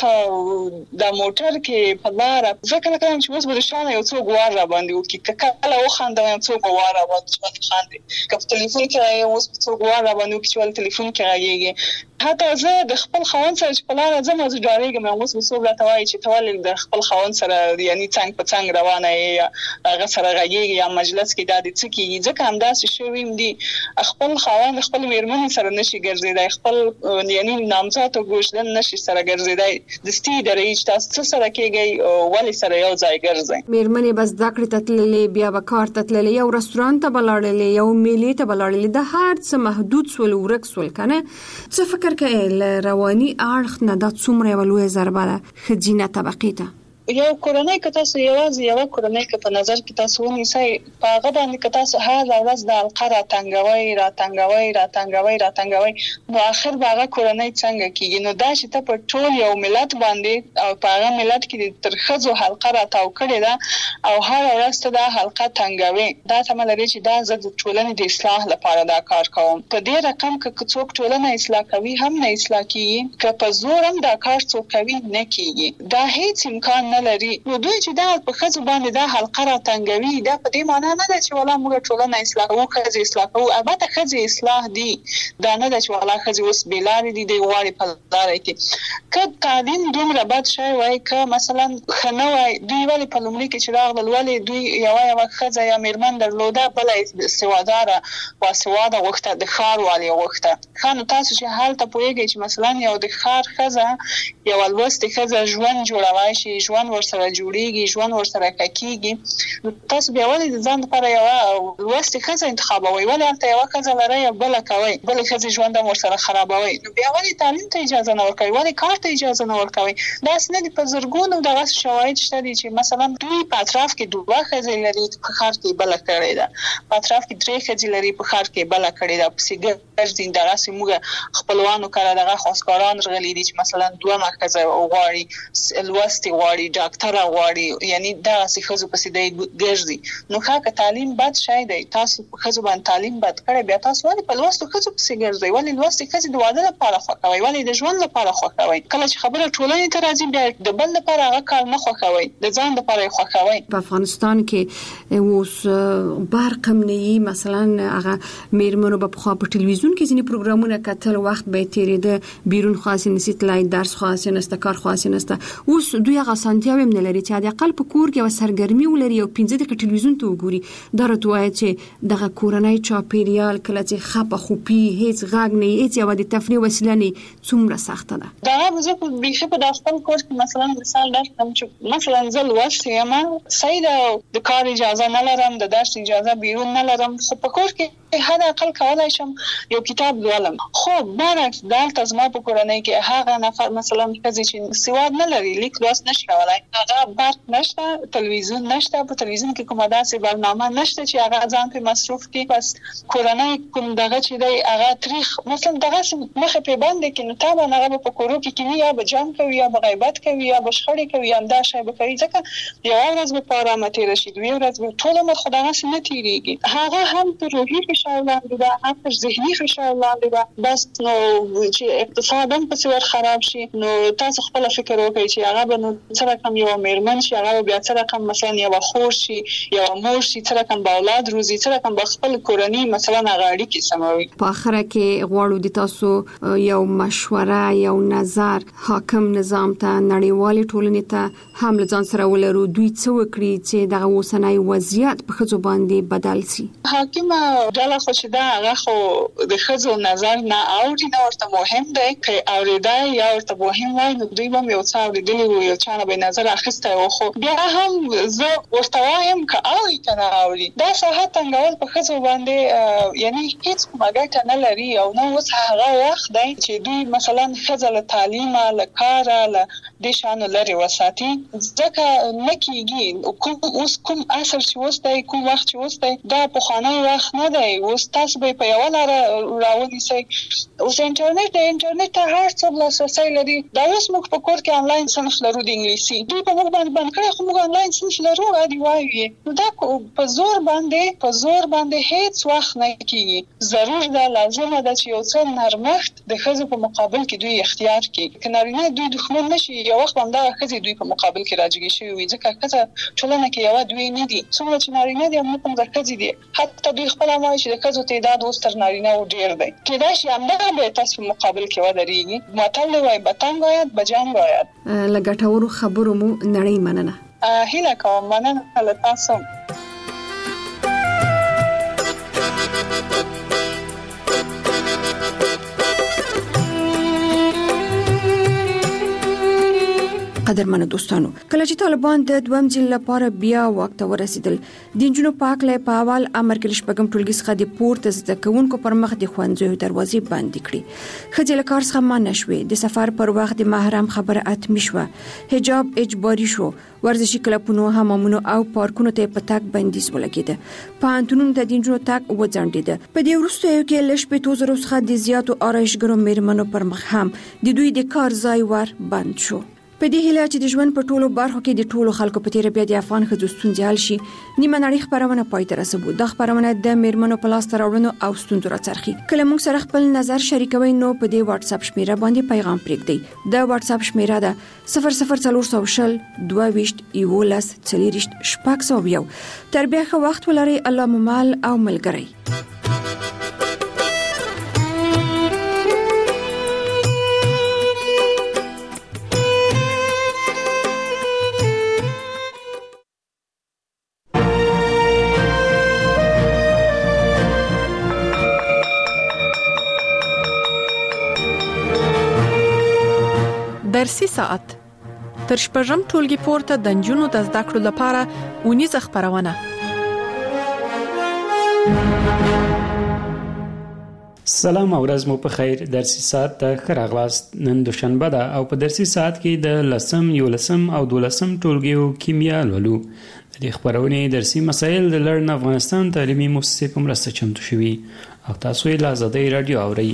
ته د موټر کې په لاره زه کله کله چې اوس به د شانه یو څوک وار راباندې وکړي، که کله وخاندم یو څوک به وار راباندې خاندي، که په تلیفون کې اوس څوک وار راباندې وکړي چې ولې تلیفون کې غږېږي. حتی زه د خپل خاوند سره چې په لاره ځم زه ډارېږم، اوس به څوک راته وایي چې ته ولې د خپل خاوند سره یعنې څنګ په څنګ روانه یې، یا هغه سره غږېږي، یا مجلس کې دا دې څه کېږي. ځکه همداسې شوي هم دي، خپل خاوند خپل میرمنې سره نشي ګرځېدی، خپل یعنې نامزاد او ګوشدن نشي سره ګرځېدی. دستي یې درېږي چې تاسو څه سره کېږئ، ولې سره یو ځای ګرځئ. میرمنې به زده کړې ته تللې، بیا به کار ته تللې، یو رستورانت ته به لاړلې، یو میلې ته به لاړلې، دا هر څه محدود سول، ورک سول. که نه څه فکر کوې رواني اړخ نه دا څومره یوه لویه ضربه ده ښځینه طبقې ته؟ یو کورنۍ که تاسو یوازې یوه کورنۍ که په نظر کې تاسو ونیسئ، په هغه باندې که تاسو هره ورځ د حلقه راتنګوئ راتنګوئ راتنګوئ راتنګوئ نو آخر به هغه کورنۍ څنګه کېږي؟ نو دا چې ته په ټول یو ملت باندې او په هغه ملت کې تر ښځو حلقه راتاو کړې ده او هره ورځ ته دا حلقه تنګوې، دا تمه لري چې دا زه د ټولنې د اصلاح لپاره دا کار کوم. په دې رقم که څوک ټولنه اصلاح کوي هم نه اصلاح کېږي، که په زور هم دا کار څوک کوي نه کېږي. دا هیڅ امکان نه لري. نو دوی چې دا په ښځو باندې دا حلقه راتنګوي، دا په دې معنا نه ده چې والله موږ ټولنه اصلاح کوو، ښځې اصلاح کوو. البته ښځې اصلاح دي، دا نه ده چې والله ښځې اوس بې لارې دي، دوی غواړي په لاره کې. که تعلیم دومره بد شوی وای، که مثلا ښه نه وای، دوی ولې په لومړي کې چې راغلل ولې دوی یوه یوه ښځه یا میرمن درلوده، بله سواداره باسواده غوښته، د ښار والي غوښته. ښه نو تاسو چې هلته پوهېږئ چې مثلا یو د ښار ښځه یوه لوستې ښځه ژوند جوړولی شي، ژوند ورسره جوړیږي، ژوند ورسره کېږي، نو تاسو بیا ولې د ځان لپاره یوه لوستې ښځه انتخابوئ؟ ولې هلته یوه ښځه لرئ او بله کوئ، بلې ښځې ژوند هم ورسره خرابوئ؟ نو بیا ولې تعلیم ته اجازه نه ورکوئ؟ ولې کار ته اجازه نه ورکوئ؟ داسې نه دي. په زرګونو دغسې شواهد شته دي چې مثلا دوی په اطراف کې دوه ښځې لري، په ښار کې بله کړې ده، په اطراف کې درې ښځې لري، په ښار کې بله کړې ده، پسې ګرځي. دغسې موږ خپلوانو کره دغه خواستګاران راغلي دي چې مثلا دومره ښځه غواړي، لوستې غواړي، ډاکټره غواړي، یعنی دغسې ښځو پسې دی ګرځي. نو ښه که تعلیم بد شی دی، تاسو په ښځو باندې تعلیم بد کړی، بیا تاسو ولې په لوستو ښځو پسې ګرځئ؟ ولې لوستې ښځې د واده لپاره خوښوئ؟ ولې د ژوند لپاره خوښوئ؟ کله چې خبره ټولنې ته راځي بیا د بل لپاره هغه کار نه خوښوئ، د ځان لپاره یې خوښوئ. په افغانستان کې اوس برق هم نه وي، مثلا هغه میرمنو به پخوا په ټلویزیون کې ځینې پروګرامونه کتل، وخت به یې تېرېده، بیرون خاصې نسي تللی، درس خاصې نسته، کار خاصې نسته. اوس دوی هغه اسانتیاوې هم نه لري چې حداقل په کور کې یوه سرګرمي ولري او پنځه دقیقې ټلویزیون ته وګوري. دا راته وایي چې دغه کورنی چاپېریال کله چې خپه خوپي، هېڅ غږ نه وي، هېڅ یوه د تفریح وسیله نه وي، څومره سخته ده. دغه به زه بیخي په دا خپل کور کې مثلا مثال درکړم چې مثلا زه لوستې یم، صحیح ده، د کار اجازه نه لرم، د درس اجازه بیرون نه لرم، خو په کور کې هدا اقل کولای شم یو کتاب لولم. خو برعکس دلته زما په کورنۍ کې هغه نفر مثلا کزي چې سواد نه لري، لیک لوست نشي کولای، هغه برق نشته، تلویزیون نشته، په تلویزیون کې کومه داسې برنامه نشته چې هغه ځان په مصروف کې، بس کورنۍ کوم دغه چې دی هغه تاریخ مثلا دغه مخه په باندې کې نو تابع هغه په کورو کې کې یا به جام کوي یا به غیبت کوي یا به شخړې کوي یا دا شی به کوي، ځکه یو ورځ به په آرامه تېره شي، دوی ورځ به ټول عمر خو دغسې نه تېرېږي. هغه هم په روحي فشار لاندې ده، هم په ذهني فشار لاندې ده. بس نو چې اقتصاد هم پسې ور خراب شي نو تاسو خپل فکر وکړئ چې هغه به نو څه رقم یو میرمن شي، هغه بیا څه رقم مثلا یو خور شي، یو مور شي، څه رقم به اولاد روزي، څه رقم به خپل کورنۍ مثلا هغه اړیکې سموي. په اخره کې غواړو د تاسو یو مشوره، یو نظر حاکم نظام ته، نړیوالې ټولنې ته هم له ځان سره ولرو، دوی څه وکړي چې دغه اوسنی وضعیت په ښځو باندې بدل شي. حاکمه ډله خو چې دا هغه خو د ښځو نظر نه اوري، نه ورته مهم دی، که اورېدای یا ورته مهم وای نو دوی به یو څه اورېدلي وو، یو چا نه به نظر اخیستی وو. خو بیا هم زه ورته وایم که اوري که نه اوري، دا ساحه تنګول په ښځو باندې یعنی هیڅ کومه ګټه نه لري او نه اوس هغه وخت دی چې دوی مثلا ښځه له تعلیمه، له کاره، له دې شیانو لرې وساتي، ځکه نه کېږي. کوم اوس کوم عصر چې اوس دی، کوم وخت چې اوس دی، دا پخوانی وخت نه دی. اوس تاسو به په یوه لاره راونیسئ. اوس انټرنیټ دی، انټرنیټ ته هر څوک لاسرسی لري. دا اوس موږ په کور کې آنلاین صنف لرو د انګلیسي، دوی په موږ باندې بند کړی، خو موږ آنلاین صنف لرو عادي وایو. نو دا په زور باندې په زور باندې هیڅ وخت نه کېږي. ضرور ده، لازمه ده چې یو څه نرمښت د ښځو په مقابل کې دوی اختیار کړي. که نارینه دوی دښمن نشي، یو وخت به همدغه ښځې دوی په مقابل کې راجګې شوي وي، ځکه ښځه ټولنه کې یوه دوی نه دي. څومره چې نارینه دي همدومره ښځې دي. حتی دوی خپله هم وایي چې د ښځو تعداد اوس تر نارینه و ډېر دی. کېدای شي همدغه به تاسو په مقابل کې ودرېږي. متل دی وایي بتنګ آید بجنګ آید. له ګټورو خبرو مو نړۍ مننه. هیله کوم، مننه له تاسو. قدرمنو دوستانو، کله چې طالبان د دویم ځل لپاره بیا واک ته ورسېدل، د نجونو په هکله په اول امر کې شپږم ټولګي څخه د پورته زده کوونکو پر مخ د ښوونځیو دروازې بندې کړې. ښځې له کار څخه منع شوې، د سفر پر وخت د محرم خبره اتمي شوه، حجاب اجباري شو، ورزشي کلبونو، حمامونو او پارکونو ته په تګ بندیز ولګېده، پوهنتونونو ته د نجونو تګ وځنډېده. په دې وروستیو کې له شپېتو زرو څخه د زیاتو آرایشګرو میرمنو پر مخ هم د دوی د کار ځای ور بند شو. په دې هیله چې د ژوند په ټولو برخو کې د ټولو خلکو په تیره بیا د افغان ښځو ستونزې حل شي، نیمه نړۍ خپرونه پای ته رسوو. دا خپرونه د میرمنو په لاسته راوړنو او ستونزو راڅرخي. کله موږ سره خپل نظر شریکوئ نو په دې واتس اپ شمیره باندې پیغام پرېږدئ. د واتس اپ شمیره ده صفر صفر څلور سوه شل دوه ویشت یولس څلېرویشت شپږ سوه یو. تر بیا ښه وخت ولرئ. الله مو مل او ملګری. درسي ساعت تر شپږم ټولګي پورته د نجونو د زده کړو لپاره اونیزه خپرونه. سلام او ورځ مو په خیر. درسي ساعت ته ښه راغلاست. نن دوشنبه ده او په درسي ساعت کې د لسم، یولسم او دولسم ټولګیو کیمیا لولو. د دې خپرونې درسي مسایل د لرن افغانستان تعلیمي مؤسسې په مرسته چمتو شوي او تاسو یې له آزادۍ راډیو اورئ.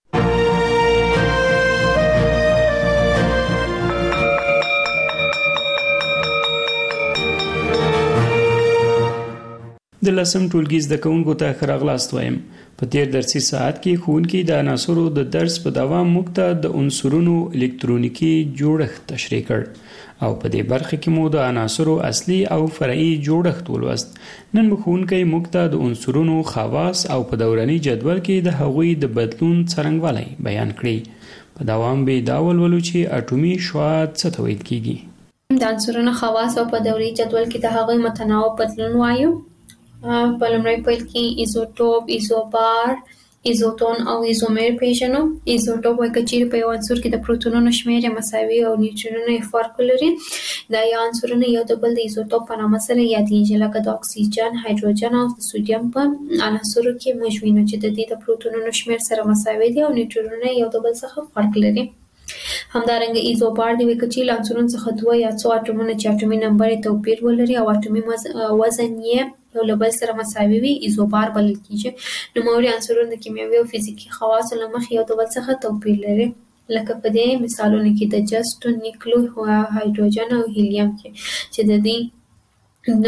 د لسم ټولګي زده کوونکو ته ښه راغلاست وایم. په تیر درسي ساعت کې ښوونکي د عناصرو د درس په دوام موږ ته د عنصرونو الکترونیکي جوړښت تشریح کړ او په دې برخه کې مو د عناصرو اصلي او فرعي جوړښت ولوست. نن ښوونکی موږ ته د عنصرونو خواص او په دوراني جدول کې د هغوی د بدلون څرنګوالی بیان کړي. په دوام به دا ولولو چې اټومي شعاع څه ته ویل کیږي. د عنصرونو خواص او په دوري جدول کې د هغوی متناوب بدلون وایو. په لومړی پیل کې ایزوټوپ، ایزوبار، ایزوتون او ایزومر پیژنو. ایزوټوپ وایي چې په یو عنصر کې د پروتونونو شمېر مساوي او نیوټرونونه یې فرق لري. دا یو عنصرونه یو د بل د ایزوټوپ په نامه سره یادېږي، لکه د اکسیجن، هایدروجن او د سودیم په عناصرو کې موږ وینو چې د دې د پروتونونو شمېر سره مساوي دي او نیوټرونونه یو د بل څخه فرق لري. همدارنګه ایزوبار دی وایي چې له عنصرونو څخه دوه یا څو اټومونه چې اټومي نمبر یې توپیر ولري او اټومي وزن یې یو له بل سره مساوي وي ایزوبار بلل کېږي. نوموړي عنصرونه د کیمیاوي او فزیکي خواصو له مخې یو د بل څخه توپیر لري، لکه په دې مثالونو کې د جست، نیکلو، هایدروجن او هیلیم کې چې د دې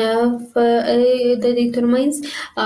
د دې ترمنځ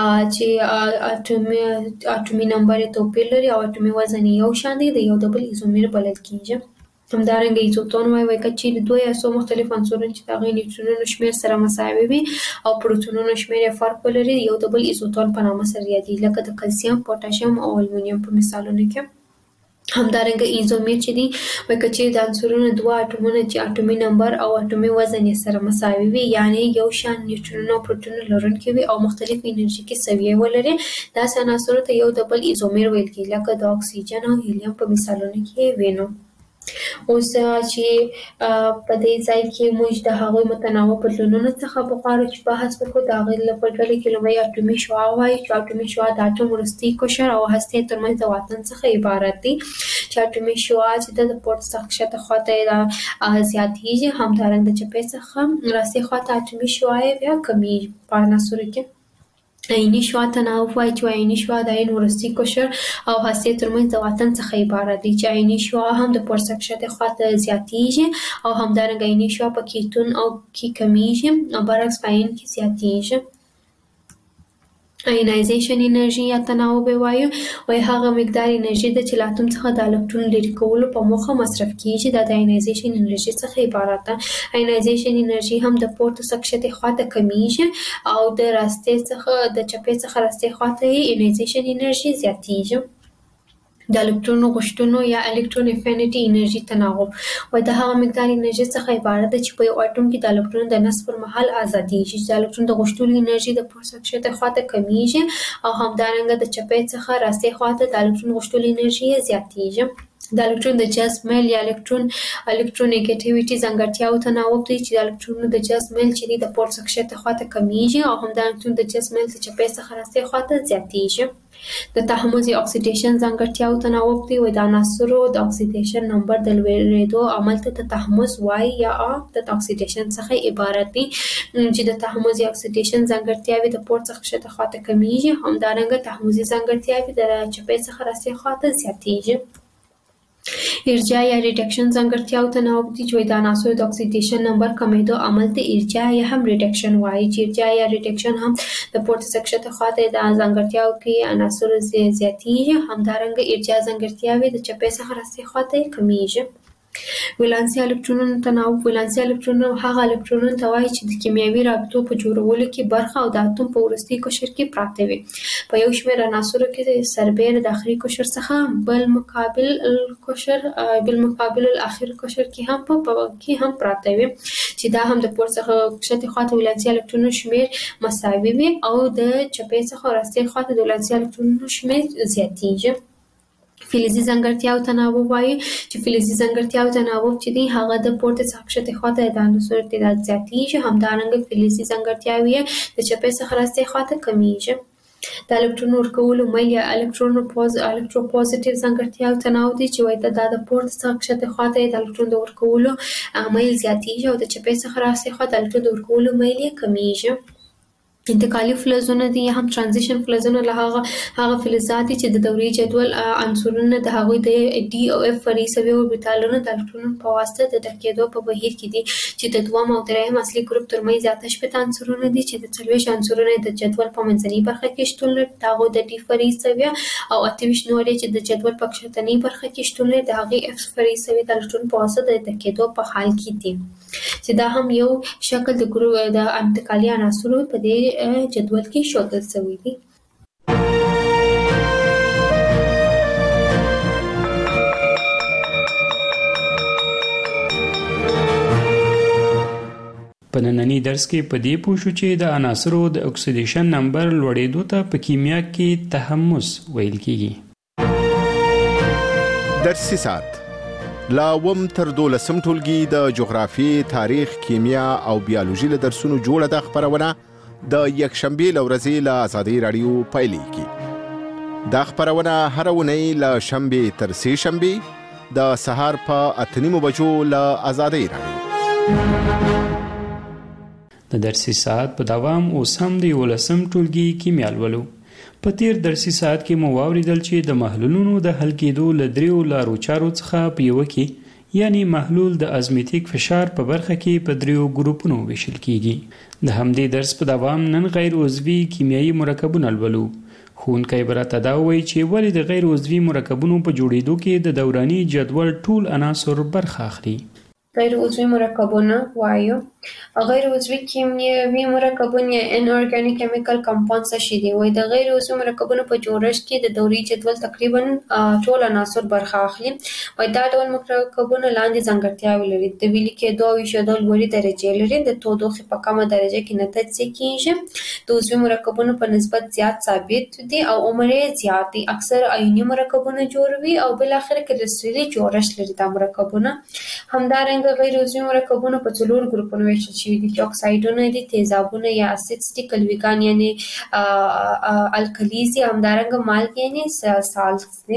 چې اټومي اټومي نمبر توپیر لري او اټومي وزن یو شان دی د یو د بل ایزومر بلل کېږي. همدارنګه ایزوتون وایي وایي چې د دوه یا څو مختلف عنصرونو چې د هغوی نیوټرونونو شمېر سره مساوي وي او پروتونونو شمېر یې فرق ولري یو د بل ایزوتون په نامه سره یادېږي، لکه د کلسیم، پوټاشیم او المونیم په مثالونو کې. همدارنګه ایزومر چې دی وایي چې د عنصرونو دوه اټومونه چې اټومي نمبر او اټومي وزن یې سره مساوي وي، یعنی یو شان نیوټرونونه او پروتونونه لرونکي وي او مختلف انرژیکي سویې ولري، داسې عناصرو ته یو د بل ایزومر ویل کېږي، لکه د اکسیجن او هیلیم په مثالونو کې وینو. اوس چې په دې ځای کې موږ د هغوی متنوع بدلونونو څخه بغواړو چې بحث وکړو. د هغوی په ډله کې لومړی اټومي شعاع وایي چې اټومي شعاع د اټوم وروستی قشر او هستې ترمنځ د واټن څخه عبارت دی، چې اټومي شعاع چې د پورته څخه ښکته خواته یې زیاتېږي، همدارنګه د چپې څخه راستې خواته اټومي شعاع یې بیا کمیږي. په عناصرو کې عیني شعاع تناوب وایي چې عیني شعاع د عین وروستی قشر او هستې ترمنځ د واټن څخه عبارت دی، چې عیني شعاع هم د پورته ښکته خواته زیاتېږي او همدارنګه عیني شعاع په کیتون او کې کمیږي او برعکس په عین کې زیاتېږي. آینایزیشن انرژي یا تناوب وایو وایي هغه مقدار انرژي ده چې له اتوم څخه د الکترون لرې کولو په موخه مصرف کېږي، دا د آینایزیشن انرژي څخه عبارت ده. آینایزیشن انرژي هم د پورته څخه ښکته خواته کمیږي او د راستې څخه د چپې څخه راستې خواته یې آینایزیشن انرژي زیاتېږي. د الکترون غوښتنو یا الکترون افینټي انرژي تناوب وایي د هغه مقدار انرژي څخه عبارت ده چې په یو اټوم کې د الکترون د نصب پر مهال ازادېږي، چې د الکترون د غوښتلو انرژي د پورته ښکته خواته کمیږي او همدارنګه د چپې څخه راستې خواته د الکترون غوښتلو انرژي زیاتېږي. د الکترون د جذب میل یا الکترون الکترونیګیټیویټي ځانګړتیاو تناوب دی، چې د الکترونونو د جذب میل چې دی د پورته ښکته خواته کمیږي او همدارنګه الکترون د جذب میل د چپې څخه راستې خواته زیاتېږي. د تحمض یا اکسیډیشن ځانګړتیاو تناوب دی، وایي د عناصرو د اکسیډیشن نمبر د لوړېدو عمل ته د تحمض وایي یا د اکسیډیشن څخه عبارت دی، چې د تحمض یا اکسیډیشن ځانګړتیاوې د پورته څخه ښکته خواته کمیږي، همدارنګه تحمضي ځانګړتیاوې د چپې څخه راستې خواته زیاتېږي. ارجاع یا ریډکشن ځانګړتیاو تناوب دي، چې د عناصرو د اکسیډیشن نمبر کمیدو عمل ته ارجاع یا هم ریډکشن وایي، چې ارجاع یا ریډکشن هم د پورته څخه ښکته خواته د ځانګړتیاو کې عناصرو زیاتېږي، همدارنګه ارجاع ځانګړتیاوې د چپې څخه راستې خواته کمیږي. ولانسي الکترونونو تناوب ولانسي الکترونونه هغه الکترونونو ته وایي چې د کیمیاوي رابطو په جوړولو کې برخه او د اتوم په وروستي قشر کې پراته وي. په یو شمېر عناصرو کې سربېره د داخلي قشر څخه بل مقابل قشر بل مقابل الاخر قشر کې هم په کې هم پراته وي، چې دا هم د پورته څخه ښکته خواته ولانسي الکترونونو شمېر مساوي وي او د چپې څخه راستې خواته د ولانسي الکترونونو شمېر زیاتېږي. فلزي ځانګړتیاو تناوب وایي چې فلزي ځانګړتیاو تناوب چې دی هغه د پورته څخه ښکته خواته د عناصرو تعداد زیاتېږي، همدارنګه فلزي ځانګړتیاوې د چپې څخه راستې خواته کمیږي. د الکترون ورکولو میل یا الکترون الکتروپوزیټیو ځانګړتیاو تناوب دی، چې وایي دا د پورته څخه ښکته خواته د الکترون د ورکولو میل زیاتېږي او د چپې څخه راستې خواته د الکترون د ورکولو میل یې کمیږي. انتقالي فلزونه دي یا هم ترانزیشن فلزونه له هغه هغه فلزات دي چې د دوري جدول عنصرونه د هغوی د ډي او اف فرعي سوي اوربیتالونو د الکترونونو په واسطه د ډکېدو په بهیر کې دي، چې د دویم او درېیم اصلي ګروپ ترمنځ اته شپېته عنصرونه دي، چې د څلوېښت عنصرونه د جدول په منځنۍ برخه کې شتون لري، د هغوی د ډي فرعي سوي او اته ویشت نور چې د جدول په کښتنۍ برخه کې شتون لري، د هغې اف فرعي سوي د الکترون په واسطه د ډکېدو په حال کې دي، چې دا هم یو شکل د ګروپ د انتقالي عناصرو په دې جدول کې ښودل شوی دی. په نننی درس کې په دې پوه شو چې د عناصرو د اکسیډیشن نمبر لوړېدو ته په کیمیا کې تحمض ویل کیږي. درسي ساعت لا وم تر دولسم ټولګي د جغرافي، تاریخ، کیمیا او بیولوژي له درسونو جوړه د خبرونه د یکشنبه لورځي له آزادۍ رادیو پایلیږي. دا خبرونه هر ونی له شنبه تر سه شنبه د سهار په اتنیمو بجو له آزادۍ رادیو. د درسي ساعت په دوام اوس هم د یولسم ټولګي کیمیا لولو. په تیر درسي ساعت کې مو واوریدل چې د محلولونو د حل کېدو له دریو لارو چارو څخه په یوه کې یعنی محلول د ازمیتیک فشار په برخه کې په دریو ګروپونو ویشل کیږي. د همدې درس په دوام نن غیر عضوي کیمیاوي مرکبونه لولو. ښوونکی به راته دا وایي چې ولې د غیر عضوي مرکبونو په جوړېدو کې د دوراني جدول ټول عناصر برخه اخلي. غیر عضوي مرکبونه وایو. غیر عضوي کیمیاوي مرکبونه ان اورګانیک کیمیکل کمپاونډز شي دي. وای د غیر عضوي مرکبونو په جوړښت کې د دوري جدول تقریبا ټول عناصر برخه اخلي. وای دا ډول مرکبونه لاندې ځانګړتیاوې لري. د ویلي کېدو او ایښودو لوړې درجې لري. د تودوخې په کمه درجه کې نه تجزیه کیږي. د عضوي مرکبونو په نسبت زیات ثابت دي او عمر یې زیات دی. اکثر آیوني مرکبونه جوړوي او بل اخر کې کرستلي جوړښت لري دا مرکبونه. همدارنګه غیر عضوي مرکبونه په څلور ګروپونو ویشل شوي دي چې اکسایډونه دي، تیزابونه یا اسیدز دي، کلویګان یعنی الکلیز دي، همدارنګه مالګې یعنی سالټس دي.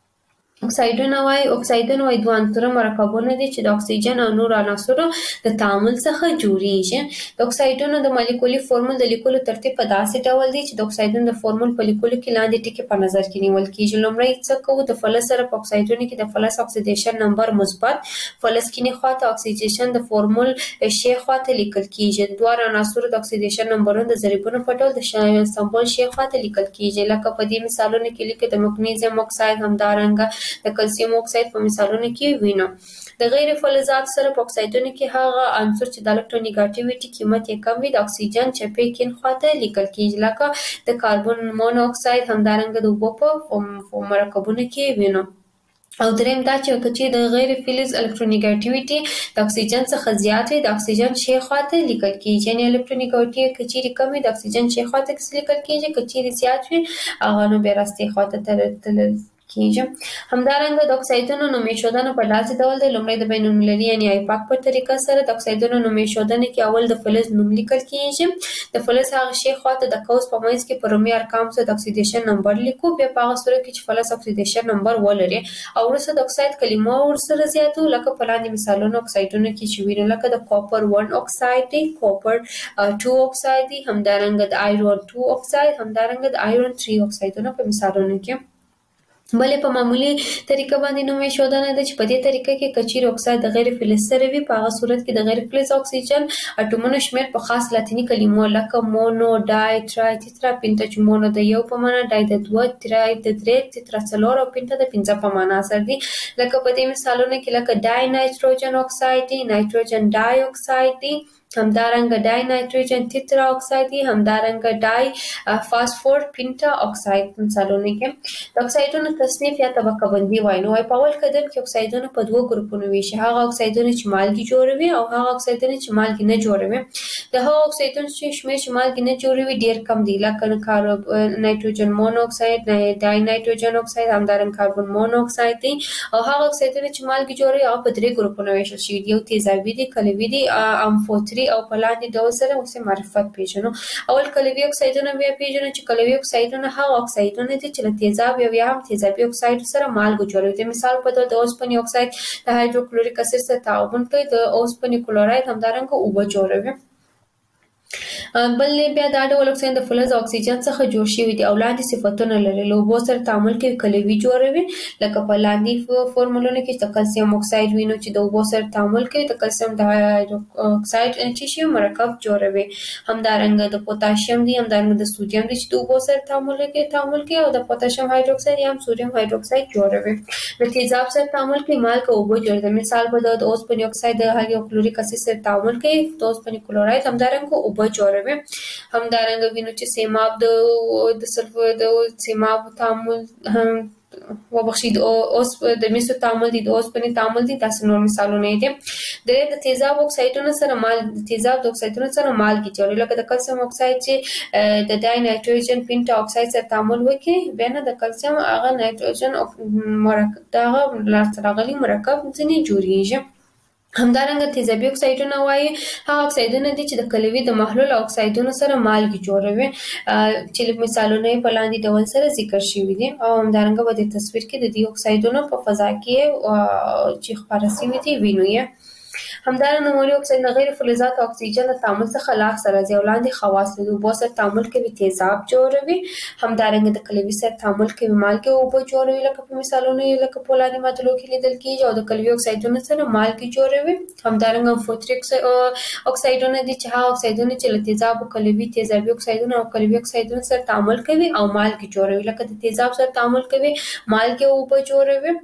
اکسایډونه وای اکسایډونه وای دوه عنصره مرکبونه دي چې د اکسیجن او نور عناصرو د تعامل څخه جوړیږي. د اکسایډونو د مالیکولي فورمول د لیکلو ترتیب په داسې ډول دی چې د اکسایډونو د فورمول په لیکلو کې لاندې ټکي په نظر کې نیول کیږي. لومړی څه کوو؟ د فلز سره په اکسایډونو کې د فلز اکسیډیشن نمبر مثبت، فلز کینی خواته اکسیډیشن د فورمول شی خواته لیکل کیږي. د دوه عناصرو د اکسیډیشن نمبرونو د ضریبونو په ډول د سمبول شی خواته لیکل کیږي. لکه په دې مثالونو کې لیکي د مګنیزیم اکساید، همدارنګه د کلسیم اکساید په مثالونو کې وینو. د غیر فلزات سره په اکسایډونو کې هغه عنصر چې د الکترونیګاټیویټي قیمت یې کم وي د اکسیجن چپې کین خواته لیکل کیږي. لکه د کاربن مونو اکساید، همدارنګه د اوبو په مرکبونو کې وینو. او دریم دا چې کچې د غیر فلز الکترونیګاټیویټي د اکسیجن څخه زیات وي د اکسیجن شی خواته لیکل کیږي. یعنی الکترونیګاټیویټي کچې کم وي د اکسیجن شی خواته لیکل کیږي، کچې زیات وي هغه نو بیا راستي خواته تل کیږي. همدارنګه د اکسایډونو نوم ایښودنه په داسې ډول دی. لومړی د بین المللي یعنی آیپاک په طریقه سره د اکسایډونو نوم ایښودنه کې اول د فلز نوم لیکل کیږي. د فلز هغه شی خواته د قوس په منځ کې په رومي ارقام سره د اکسیډیشن نمبر لیکو. بیا په هغه صورت کې چې فلز اکسیډیشن نمبر ولري او وروسته د اکساید کلمه ورسره زیاتو. لکه په لاندې مثالونو اکسایډونو کې چې وینو لکه د کاپر ون اکساید دی، کاپر ټو اکساید دی، همدارنګه د آیرون ټو اکساید، همدارنګه د آیرون تھری اکسایډونه په مثالونو کې. بلې په معمولی طریقه باندې نوم ایښودنه ده چې په دې طریقه کې کچیر اکساید د غیر فلز سره وي. په هغه صورت کې د غیر فلز اکسیجن اټومونو شمیر په خاص لاتینی کلمو لکه مونو، ډای، ترای، تیترا، پینټا چې مونو د یو په معنا، ډای د دوه، ترای د درې، تیترا څلور او پینټا د پنځه په معنا سره دي. لکه په دې مثالونو کې لکه ډای نایتروجن اکساید دی، نایتروجن ډای اکساید دی، همدارنګه ډای نایتروجن تیترا اکساید دی، همدارنګه ډای فاسفور پینټا اکساید مثالونه کې. د اکسایډونو تصنیف یا طبقه بندي وایي. نو په اول قدم کې اکسایډونه په دوه ګروپونو ویشي. هغه اکسایډونه چې مالګې جوړوي او هغه اکسایډونه چې مالګې نه جوړوي. د هغه اکسایډونو چې شمیر چې مالګې نه جوړوي ډیر کم دي. لکه کارب نایتروجن مونو اکساید، ډای نایتروجن اکساید، همدارنګه کاربن مونو اکساید دي. او هغه اکسایډونه چې مالګې جوړوي هغه په درې ګروپونو ویشل شوي دي. یو تیزابي دي، کلوي دي، امفوتري او په لاندې ډول سره اوسې معرفت پیژنو. اول کلوي اکسایډونه بیا پیژنو چې کلوي اکسایډونه هغه اکسایډونه دي چې له تیزاب یا بیا هم تیزابي اکساید سره مالګه جوړوي. د مثال په توګه د اوسپنې اکساید د هایدروکلوریک اسید سره تعامل کوي، د اوسپنې کلوراید همدارنګه اوبه جوړوي. بل بیا دا ډول اکسیجن د فلز او اکسیجن څخه جوړ شوی دی او لاندې صفتونه لري. له اوبو سره تعامل کوي کلوي جوړوي. لکه په لاندې فورمولونو کې د کلسیم اکساید وینو چې د اوبو سره تعامل کوي د کلسیم د اکساید چې شی مرکب جوړوي. همدارنګه د پوتاشیم دی، همدارنګه د سودیم دی چې د اوبو سره تعامل کوي تعامل کوي او د پوتاشیم هایدروکساید یا سودیم هایدروکساید جوړوي. د تیزاب سره تعامل کوي مالګه اوبه جوړوي. مثال په توګه د اوسپنې اکساید د هایدروکلوریک اسید سره تعامل کوي د اوسپنې کلوراید همدارنګه اوبه جوړوي. همدارنګه وینو چې سیماب د د سلفر د سیماب تعامل هم وبخښید اوس د مسو تعامل دي د اوسپنې تعامل دي تاسو نور مثالونه دي د تیزاب اکسایدونو سره مال د تیزاب د اکسایدونو سره مالګې جوړوي لکه د کلسیم اکساید چې د ډای نایټروجن پینټا اکساید سره تعامل وکړي بیا نه د کلسیم هغه نایټروجن مرکب دغه لارڅراغلي مرکب ځنې جوړیږي همدارنګه تیزابي اکسایدونه وایي هغه اکسایدونه دي چې د کلوي د محلول اکسایدونو سره مالګې جوړوي چې مثالونه په لاندې ډول سره ذکر شوي دي او همدارنګه په دې تصویر کې د دې اکسایدونو په فضا کې چې خپاره شوي دي وینو یې همدارنګه نومونی اکساید غیر فلزات او اکسیجن د تعامل څخه لاس سره ځي وړاندې خواص لري اوبو سره تعامل کوي تیزاب جوړوي همدارنګه د کلوي سره تعامل کوي مالګې او اوبه جوړوي لکه په مثالونو لکه په لاندې معادلو کې لیدل کېږي او د کلوي اکسایدونو سره مالګې جوړوي همدارنګه امفوتریک اکسایدونه دي چې هغه اکسایدونه چې له تیزاب او کلوي تیزابي اکسایدونه او کلوي اکسایدونو سره تعامل کوي او مالګې جوړوي لکه د تیزاب سره تعامل کوي مالګې او اوبه جوړوي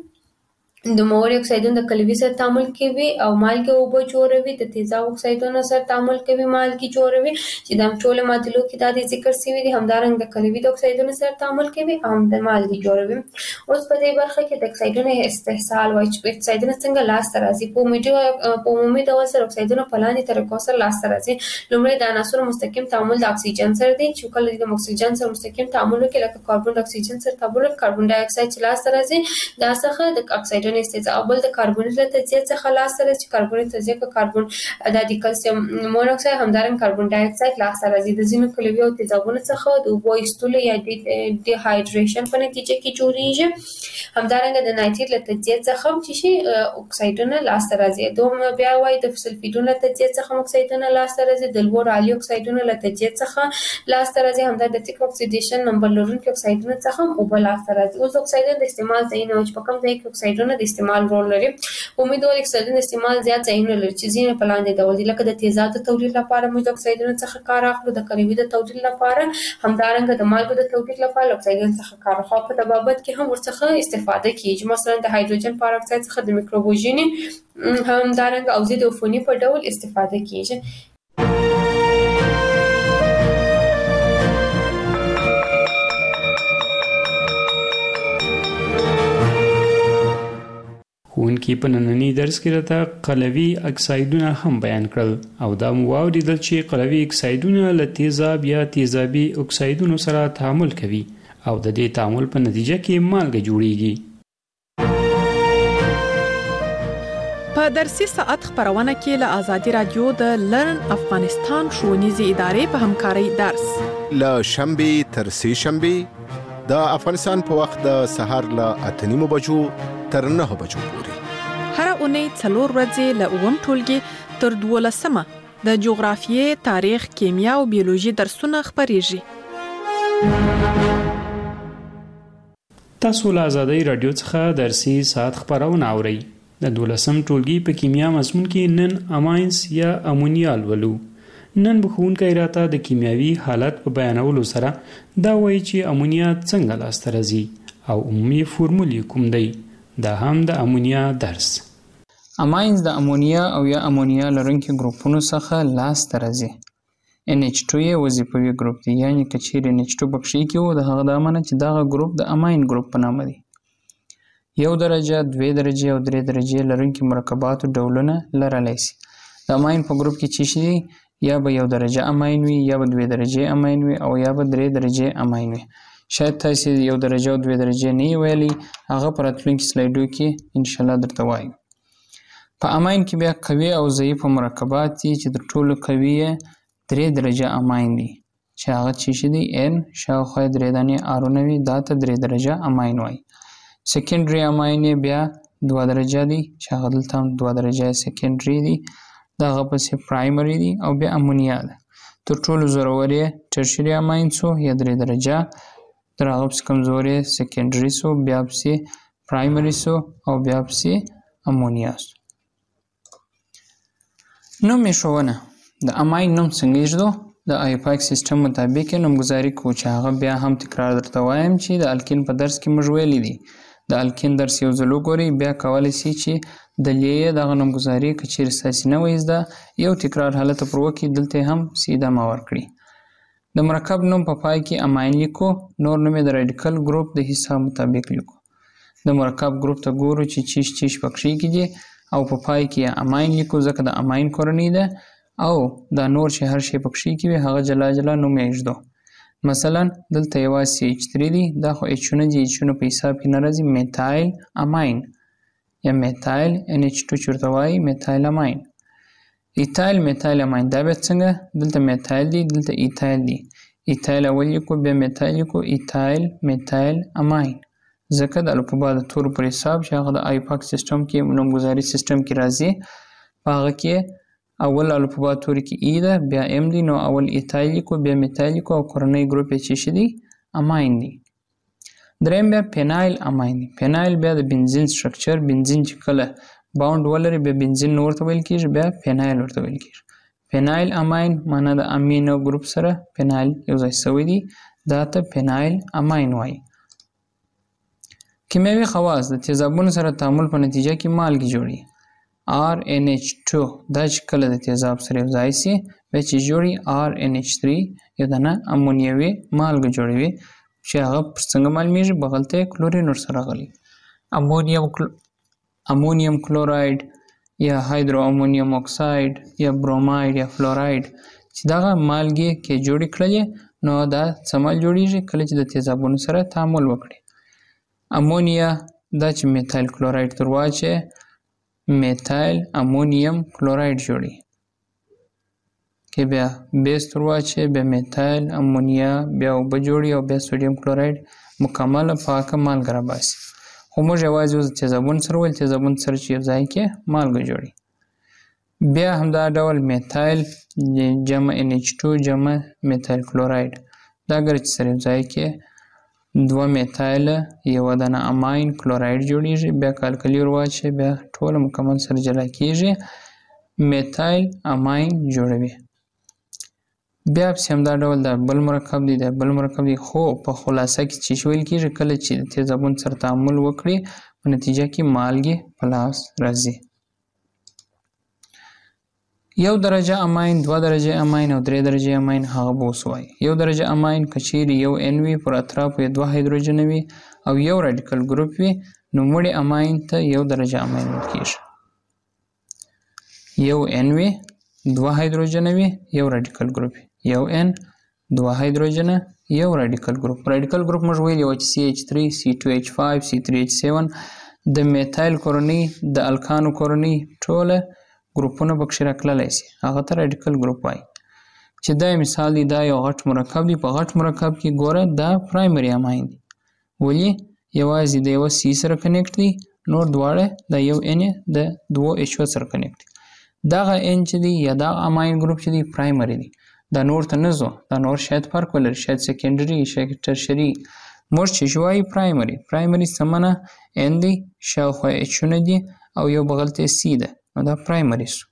د موري اکسایدونه د کلوي سره تعامل کوي او مالګې اوبه جوړوي د تیزاب اکسایدونو سره تعامل کوي مالګې جوړوي چې د ټول معادلو کې دا د ذکر شوی دي همدارنګه د کلوي د اکسایدونو سره تعامل کوي او د مالګې جوړوي اوس په دې برخه کې د اکسایدونو استحصال وایي چې اکسایدونه څنګه لاس ته راځي په عمومي په عمومي ډول سره اکسایدونه په لاندې طریقو سره لاس ته راځي لومړی د عناصرو مستقیم تعامل د اکسیجن سره دی چې کله د اکسیجن سره مستقیم تعامل وکړي لکه کاربن د اکسیجن سره تعامل کاربن ډای اکساید چې لاس ته راځي دا څخه د اکسایدونو استحصال بل د کاربونیت له تجزیه څخه لاس سره چې کاربونیت تجزیه کې کاربن د کلسیم مونوکساید همدارنګه کاربن ډای اکساید لاس سره راځي د ځینو کلوي او تیزابونو څخه د اوبو ایستلو یا د ډي هایډریشن په نتیجه کې جوړیږي همدارنګه د نایتریت له تجزیه څخه چې شي اکسایدونه لاس سره راځي دوه بیا وایي د سلفیدونو له تجزیه څخه اکسایدونه لاس سره راځي د لوړ عالی اکسایدونو له تجزیه څخه لاس سره راځي همدارنګه د تیک اکسیډیشن نمبر لرونکي اکسایدونو څخه اوبه لاس سره راځي اوس اکسایدونو د استعمال ځای نه چې په کوم ځای کې اکسایدونه د استعمال رول لري امیدوار اکسایدونو استعمال زیات ځایونه لري چې ځینې په لاندې ډول دي لکه د تیزاب د تولید لپاره موږ د اکسایدونو څخه کار اخلو د کلوي د تولید لپاره همدارنګه د مالګو د تولید لپاره له اکسایدونو څخه کار اخلو په تبابت کې هم ورڅخه استفاده کیږي مثلا د هایدروجن پر اکساید څخه د میکروبوژینی همدارنګه او ضد عفوني په ډول استفاده کیږي ښوونکي په ننني درس کې راته قلوي اکسایدونه هم بیان کړل او دا مو واوریدل چې قلوي اکسایدونه له تیزاب یا تیزابي اکسایدونو سره تعامل کوي او د دې تعامل په نتیجه کې مالګه جوړیږي په درسي ساعت خبرونه کې له آزادي رادیو د لرن افغانستان ښوونیزې ادارې په همکارۍ درس له شنبه تر سه شنبه د افغانستان په وخت د سهار له اته نیمو بجو تر نه بجو پورې هر اونۍ څلور ورځې له اووم ټولګي تر دولسمه د جغرافیې، تاریخ، کیمیا او بیولوژي درسونه خبريږي. تاسو له آزادۍ رادیو څخه درسي ساعت خبرونه اورئ. د دولسم ټولګي په کیمیا مضمون کې نن اماینس یا امونیا ولولو. نن به ښوونکی راته د کیمیاوي حالت په بیانولو سره دا وایي چې امونیا څنګه لاسته راځي او عمومي فورمول کوم دی. دا هم د امونیا درس. اماینز د امونیا او یا امونیا لرونکي ګروپونو څخه لاسته راځي. ان ایچ ټو یې وظیفوي ګروپ دی، یعنی که چیرې ان ایچ ټو پکښې کې وو د هغه د امله چې دغه ګروپ د اماین ګروپ په نامه دی. یو درجه، دوې درجې او درې درجې لرونکي مرکباتو ډولونه لرلی شي. د اماین په ګروپ کې چې شي دی یا به یو درجه اماین وي یا به دوې درجې اماین وي او یا به درې درجې اماین وي. شاید تاسو یو درجه او دوه درجه نه ویلي، هغه پر راتلونکي سلایډو کې ان شاء الله درته وایو. په اماین کې بیا قوي او ضعیف مرکبات دي چې د ټولو قوي درې درجه اماین دي چې هغه چې شي دي ان شاوخوا درې دانې ارونه وي، دا ته درې درجه اماین وایي. سیکنډري اماین بیا دوه درجه دي چې هغه دلته هم دوه درجه سیکنډري دي، دا هغه پسې پرایمري دي او بیا امونیا ده. تر ټولو زورور یې ټرشري اماین سو یا درې درجه، تر هغه پسې کمزورې سیکنډري سو، بیا پسې پرایمري سو او بیا پسې امونیا سو. نوم ایښودنه د اماین نوم څنګه ایږدو؟ د آیوپاک سیستم مطابق یې نومګذاري کوو چې هغه بیا هم تکرار درته وایم چې د الکین په درس کې موږ ویلي دي. د الکین درس یو ځل وګورئ، بیا کولی شئ چې د لیې دغه نومګذاري که چیرې ستاسې نه وي زده یو تکرار حالت پر وکړي، دلته هم سیده ما ورکړي. د مرکب نوم په پای کې اماین لیکو، نور نوم یې د راډیکل ګروپ د حساب مطابق لیکو. د مرکب ګروپ ته ګورو چې چیش چیش پکې کې دي او په پای کې اماین لیکو ځکه د اماین کورنۍ ده او دا نور چې هر شی پکې کې وي هغه جلا جلا نوم یې ایږدو. مثلا دلته یوازې سی ایچ تھری دی، دا خو ایچونه دي، ایچونه په حساب کې نه راځي. میتایل اماین یا میتایل ان ایچ ټو چورته وایي میتایل اماین. ایتایل میتایل اماین دا بیا څنګه؟ دلته میتایل دی، دلته ایتایل دی. ایتایل اول لیکو بیا میتایل لیکو، ایتایل میتایل اماین. ځکه د الفبا د تورو پر حساب چې هغه د آیپاک سیستم کې نومګذاري سیستم کې راځي، په هغه کې اول الفبا توري کې ای ده، بیا ام دی، نو اول ایتایل لیکو بیا میتایل لیکو او کورنۍ ګروپ یې چې شي دی اماین دی. دریم بیا پینایل اماین دی. پینایل بیا د بنزین سټرکچر، بنزین چې کله باوند ولري بیا بنزین نو ورته ویل کېږي، بیا پینایل ورته ویل کېږي. پینایل اماین معنا د امینو ګروپ سره پینایل یو ځای شوی دی، دا ته پینایل اماین وایي. کیمیاوي خواص د تیزابونو سره تعامل په نتیجه کې مالګې جوړي. آر ان ایچ ټو دا چې کله د تیزاب سره یو ځای سي بیا چې جوړي آر ان ایچ تھری یو دانه امونیوي مالګه جوړوي چې هغه پر څنګه معلومیږي؟ بغل ته کلورین ورسره راغلی. امونیم کل... امونیم کلوراید یا هایدرو امونیم اکساید یا بروماید یا فلوراید چې دغه مالګې کې جوړې کړلې نو دا څه مال جوړیږي کله چې د تیزابونو سره تعامل وکړي. امونیا دا چې میتایل کلوراید تر واچې میتایل امونیم کلوراید جوړي، کې بیا بیس تر واچې بیا میتایل امونیا بیا اوبه جوړي او بیا سودیم کلوراید مکمله پاکه مالګه راباسي. خو موږ یوازې اوس تیزابون سره ویل، تیزابون سره چې یو ځای کې مالګه جوړي. بیا همدا ډول میتایل جمع ان ایچ ټو جمع میتایل کلوراید دا اگر چې سره یو ځای کې دوه میتایل یو دانه اماین کلوراید جوړیږي، بیا کالکلی ور واچي بیا ټول مکمل سره جلا کیږي، میتایل اماین جوړوي. بیا په همدا ډول دا بل مرکب دی، دا بل مرکب دی، خو په خلاصه کې چې ویل کیږي کله چې تیزابون سره تعامل وکړي په نتیجه کې مالګې په لاس راځي. یو درجه اماین، دوه درجه اماین او درې درجه اماین هغه به اوس وایي. یو درجه اماین که چیرې یو ان وي پر اطرافو یې دوه هایدروجن وي او یو راډیکل ګروپ وي نو مړي اماین ته یو درجه اماین ویل کیږي. یو ان وي دوه هایدروجن وي یو راډیکل ګروپ وي، یو ان دوه هایدروجن یو راډیکل ګروپ. راډیکل ګروپ موږ ویلی و چې سی ایچ تھری سی ټو ایچ فایو سی تھری ایچ سیون د میتایل کورنۍ د الکانو کورنۍ ټوله ګروپونه پکې راکړلی شي، هغه ته راډیکل ګروپ وایي. چې دا مثال دی، دا یو غټ مرکب دی، په غټ مرکب کې ګوره دا پرایمري اماین دی. ولې؟ یوازې د یوه سی سره کنیکټ دی، نور دواړه د یو ان د دوو ایچو سره کنیکټ دی. دغه ان چې دی یا دغه اماین ګروپ چې دی پرایمري دی، دا نور ته نه ځو، دا نور شاید فرق ولري، شاید سیکنډري شاید ټرشري. موږ چې وایي پرایمري، پرایمري څه معنی؟ ان دی، شاوخوا ایچونه دي او یو بغل ته سی ده، نو دا پرایمري سو.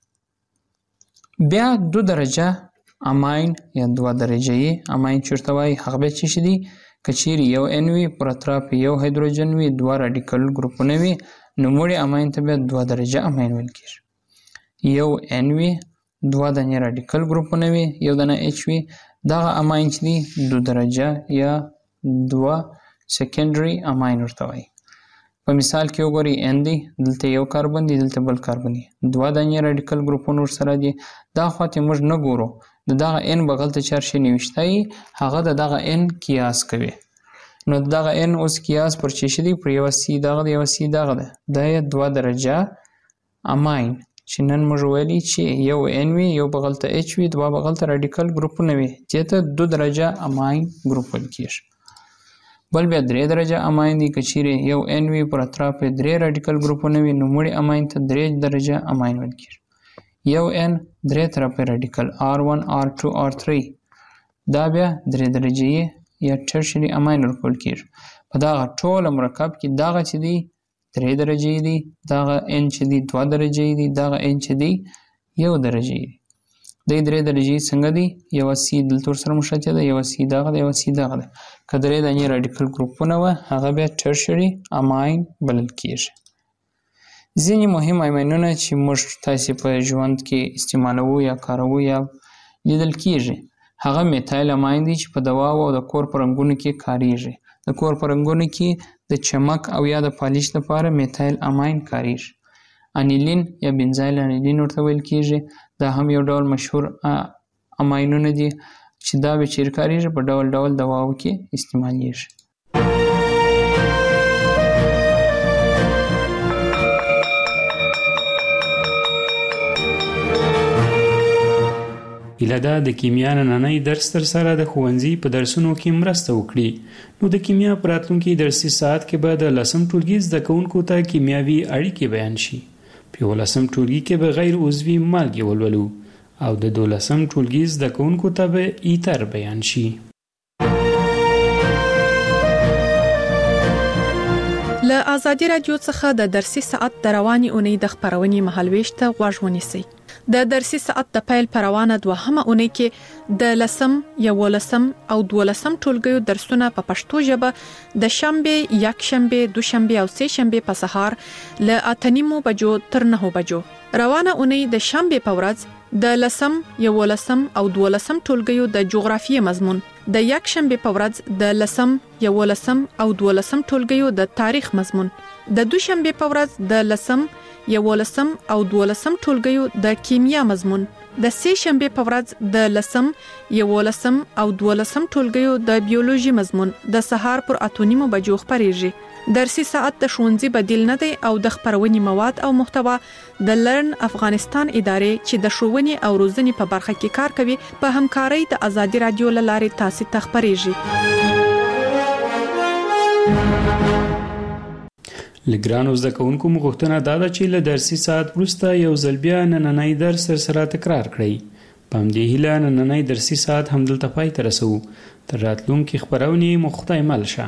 بیا دو درجه اماین یا دوه درجه اماین چورته وایي، هغه بیا چې دي که چیرې یو ان وي پر اطراف یو هایدروجن وي دوه راډیکل ګروپونه وي نو مړي اماین ته بیا دوه درجه اماین ویل کېږي. یو ان وي دوه دانې راډیکل ګروپونه وي یو دانه ایچ وي، دغه اماین چې دي دو درجه یا دوه سیکنډري اماین ورته وایي. په مثال کې وګورئ ان دی، دلته یو کاربن دی دلته بل کاربن دی، دوه دانې راډیکل ګروپونه ورسره دي. دا خواته موږ نه ګورو، د دغه ان بغل ته چې هر شی نوشته وي هغه د دغه ان قیاس کوي. نو دغه ان اوس قیاس پر چې شي دی پر یوه سی دغه د یوه سی دغه ده، دا یې دوه درجه اماین چې نن موږ ویلي چې یو ان وي یو بغل ته ایچ وي دوه بغل ته راډیکل ګروپونه وي چې ته دو درجه اماین ګروپ ویل کېږي. بل بیا درې درجه اماین دی، که چیرې یو ان وي پر اطراف یې درې راډیکل ګروپونه وي نو مړي اماین ته درې درجه اماین ویل کېږي. یو ان درې طرفه راډیکل آر ون آر ټو آر تھری دا بیا درې درجه یا ټرشري اماین ورکول کېږي. په دغه ټوله مرکب کې دغه چې دی درې درجې دي، دغه ان چې دی دوه درجې دي، دغه ان چې دی یو درجې دي. د درې درجې څنګه دي؟ یوه سی دلته ورسره مشترکه ده، یوه سی دغه ده، یوه سی دغه ده. که درې دانې راډیکل ګروپونه وه هغه بیا ټرشري اماین بلل کېږي. ځینې مهم اماینونه چې موږ تاسې په ژوند کې استعمالوو یا کاروو یا لیدل کېږي هغه میتایل اماین دي چې په دواو او د کور په رنګونو کې کاریږي. د کور په رنګونو کې د چمک او یا د پالیش لپاره میتایل اماین کاریږي. انیلین یا بنزایل انیلین ورته ویل کیږي. دا هم یو ډول مشهور اماینونه دي چې دا به چیرې کاریږي په ډول ډول دواو کې استعمالیږي. هیله ده د کیمیا نننی درس تر سره د ښوونځي په درسونو کې مرسته وکړي. نو د کیمیا په راتلونکي درسي ساعت کې به د لسم ټولګي زده کوونکو ته کیمیاوي اړیکې بیان شي. په یولسم ټولګي کې به غیر عضوي مالګې ولولو او د دولسم ټولګي زده کوونکو ته به ایتر بیان شي. له آزادي رادیو څخه د درسي ساعت د رواني اونۍ د خپرونې مهالويش ته غوږ ونیسئ. د درسي ساعت د پیل پروانه دوهمه اونۍ کې د لسم، یولسم او دولسم ټولګیو درسونه په پښتو ژبه د شنبه، یک شنبه، دوشنبه او سه شنبه په سهار له اته نیمو بجو تر نهو بجو. روانه اونۍ د شنبه په ورځ د لسم، یولسم او دولسم ټولګیو د جغرافیې مضمون، د یک شنبه په ورځ د لسم، یولسم او دولسم ټولګیو د تاریخ مضمون، د دوشنبه په ورځ د لسم، یولسم او دولسم ټولګیو د کیمیا مضمون، د سه شنبه په ورځ د لسم، یولسم او دولسم ټولګیو د بیولوژي مضمون د سهار پر اته نیمو بجو خپریږي. درسي ساعت د ښوونځي بدیل نه دی او د خپرونې مواد او محتوا د لرن افغانستان ادارې چې د ښوونې او روزنې په برخه کې کار کوي په همکارۍ د آزادي رادیو له لارې تاسو ته خپریږي. لګرانو زده کوونکو مغوښتنه دا ده چې له درسي ساعت وروسته یو ځل بیا نننی درس تر سره تکرار کړئ. په همدې هیله نننی درسي ساعت همدلته پای ته رسوو. تر راتلونکي خپرونې مو خدای مل شه.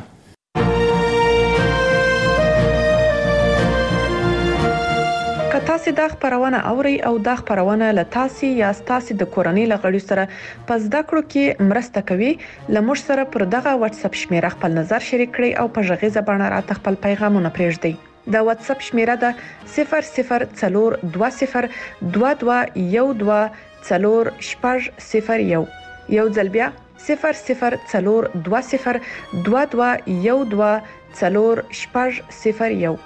که تاسو دا خبرونه اورئ او دا خبرونه له تاسو یا تاسو د کورنۍ لغړي سره په زده کړو کې مرسته کوي، لمر سره پر دغه واتس اپ شمیره خپل نظر شریک کړئ او په ژغیزه باندې راته خپل پیغامونه پرېږدئ. د واتس اپ شمیره ده صفر صفر څلور دوه صفر دوه دوه یو دوه څلور شپږ صفر یو. یو ځل بیا صفر صفر څلور دوه صفر دوه دوه یو دوه څلور شپږ صفر یو.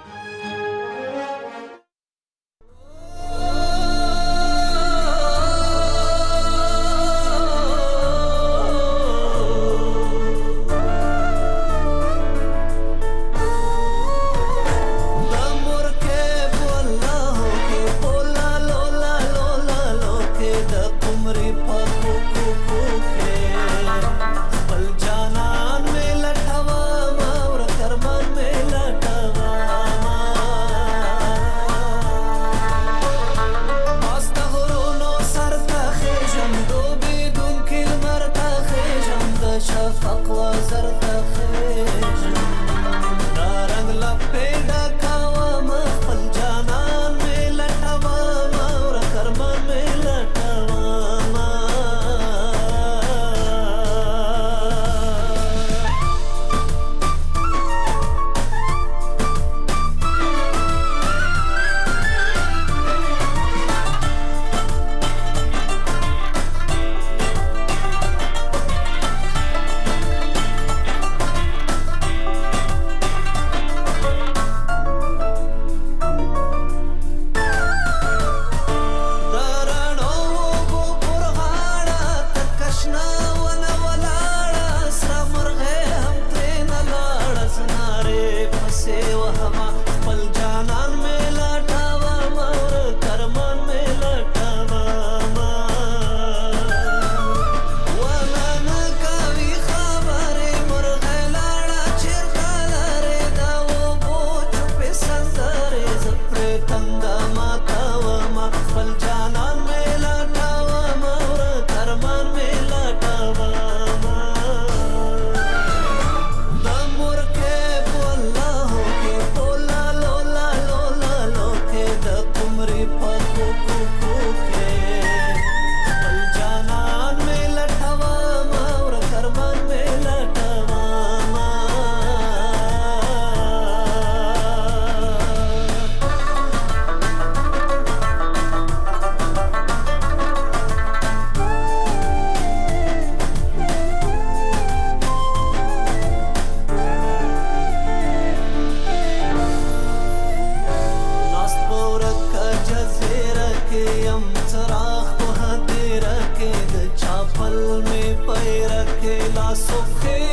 صبح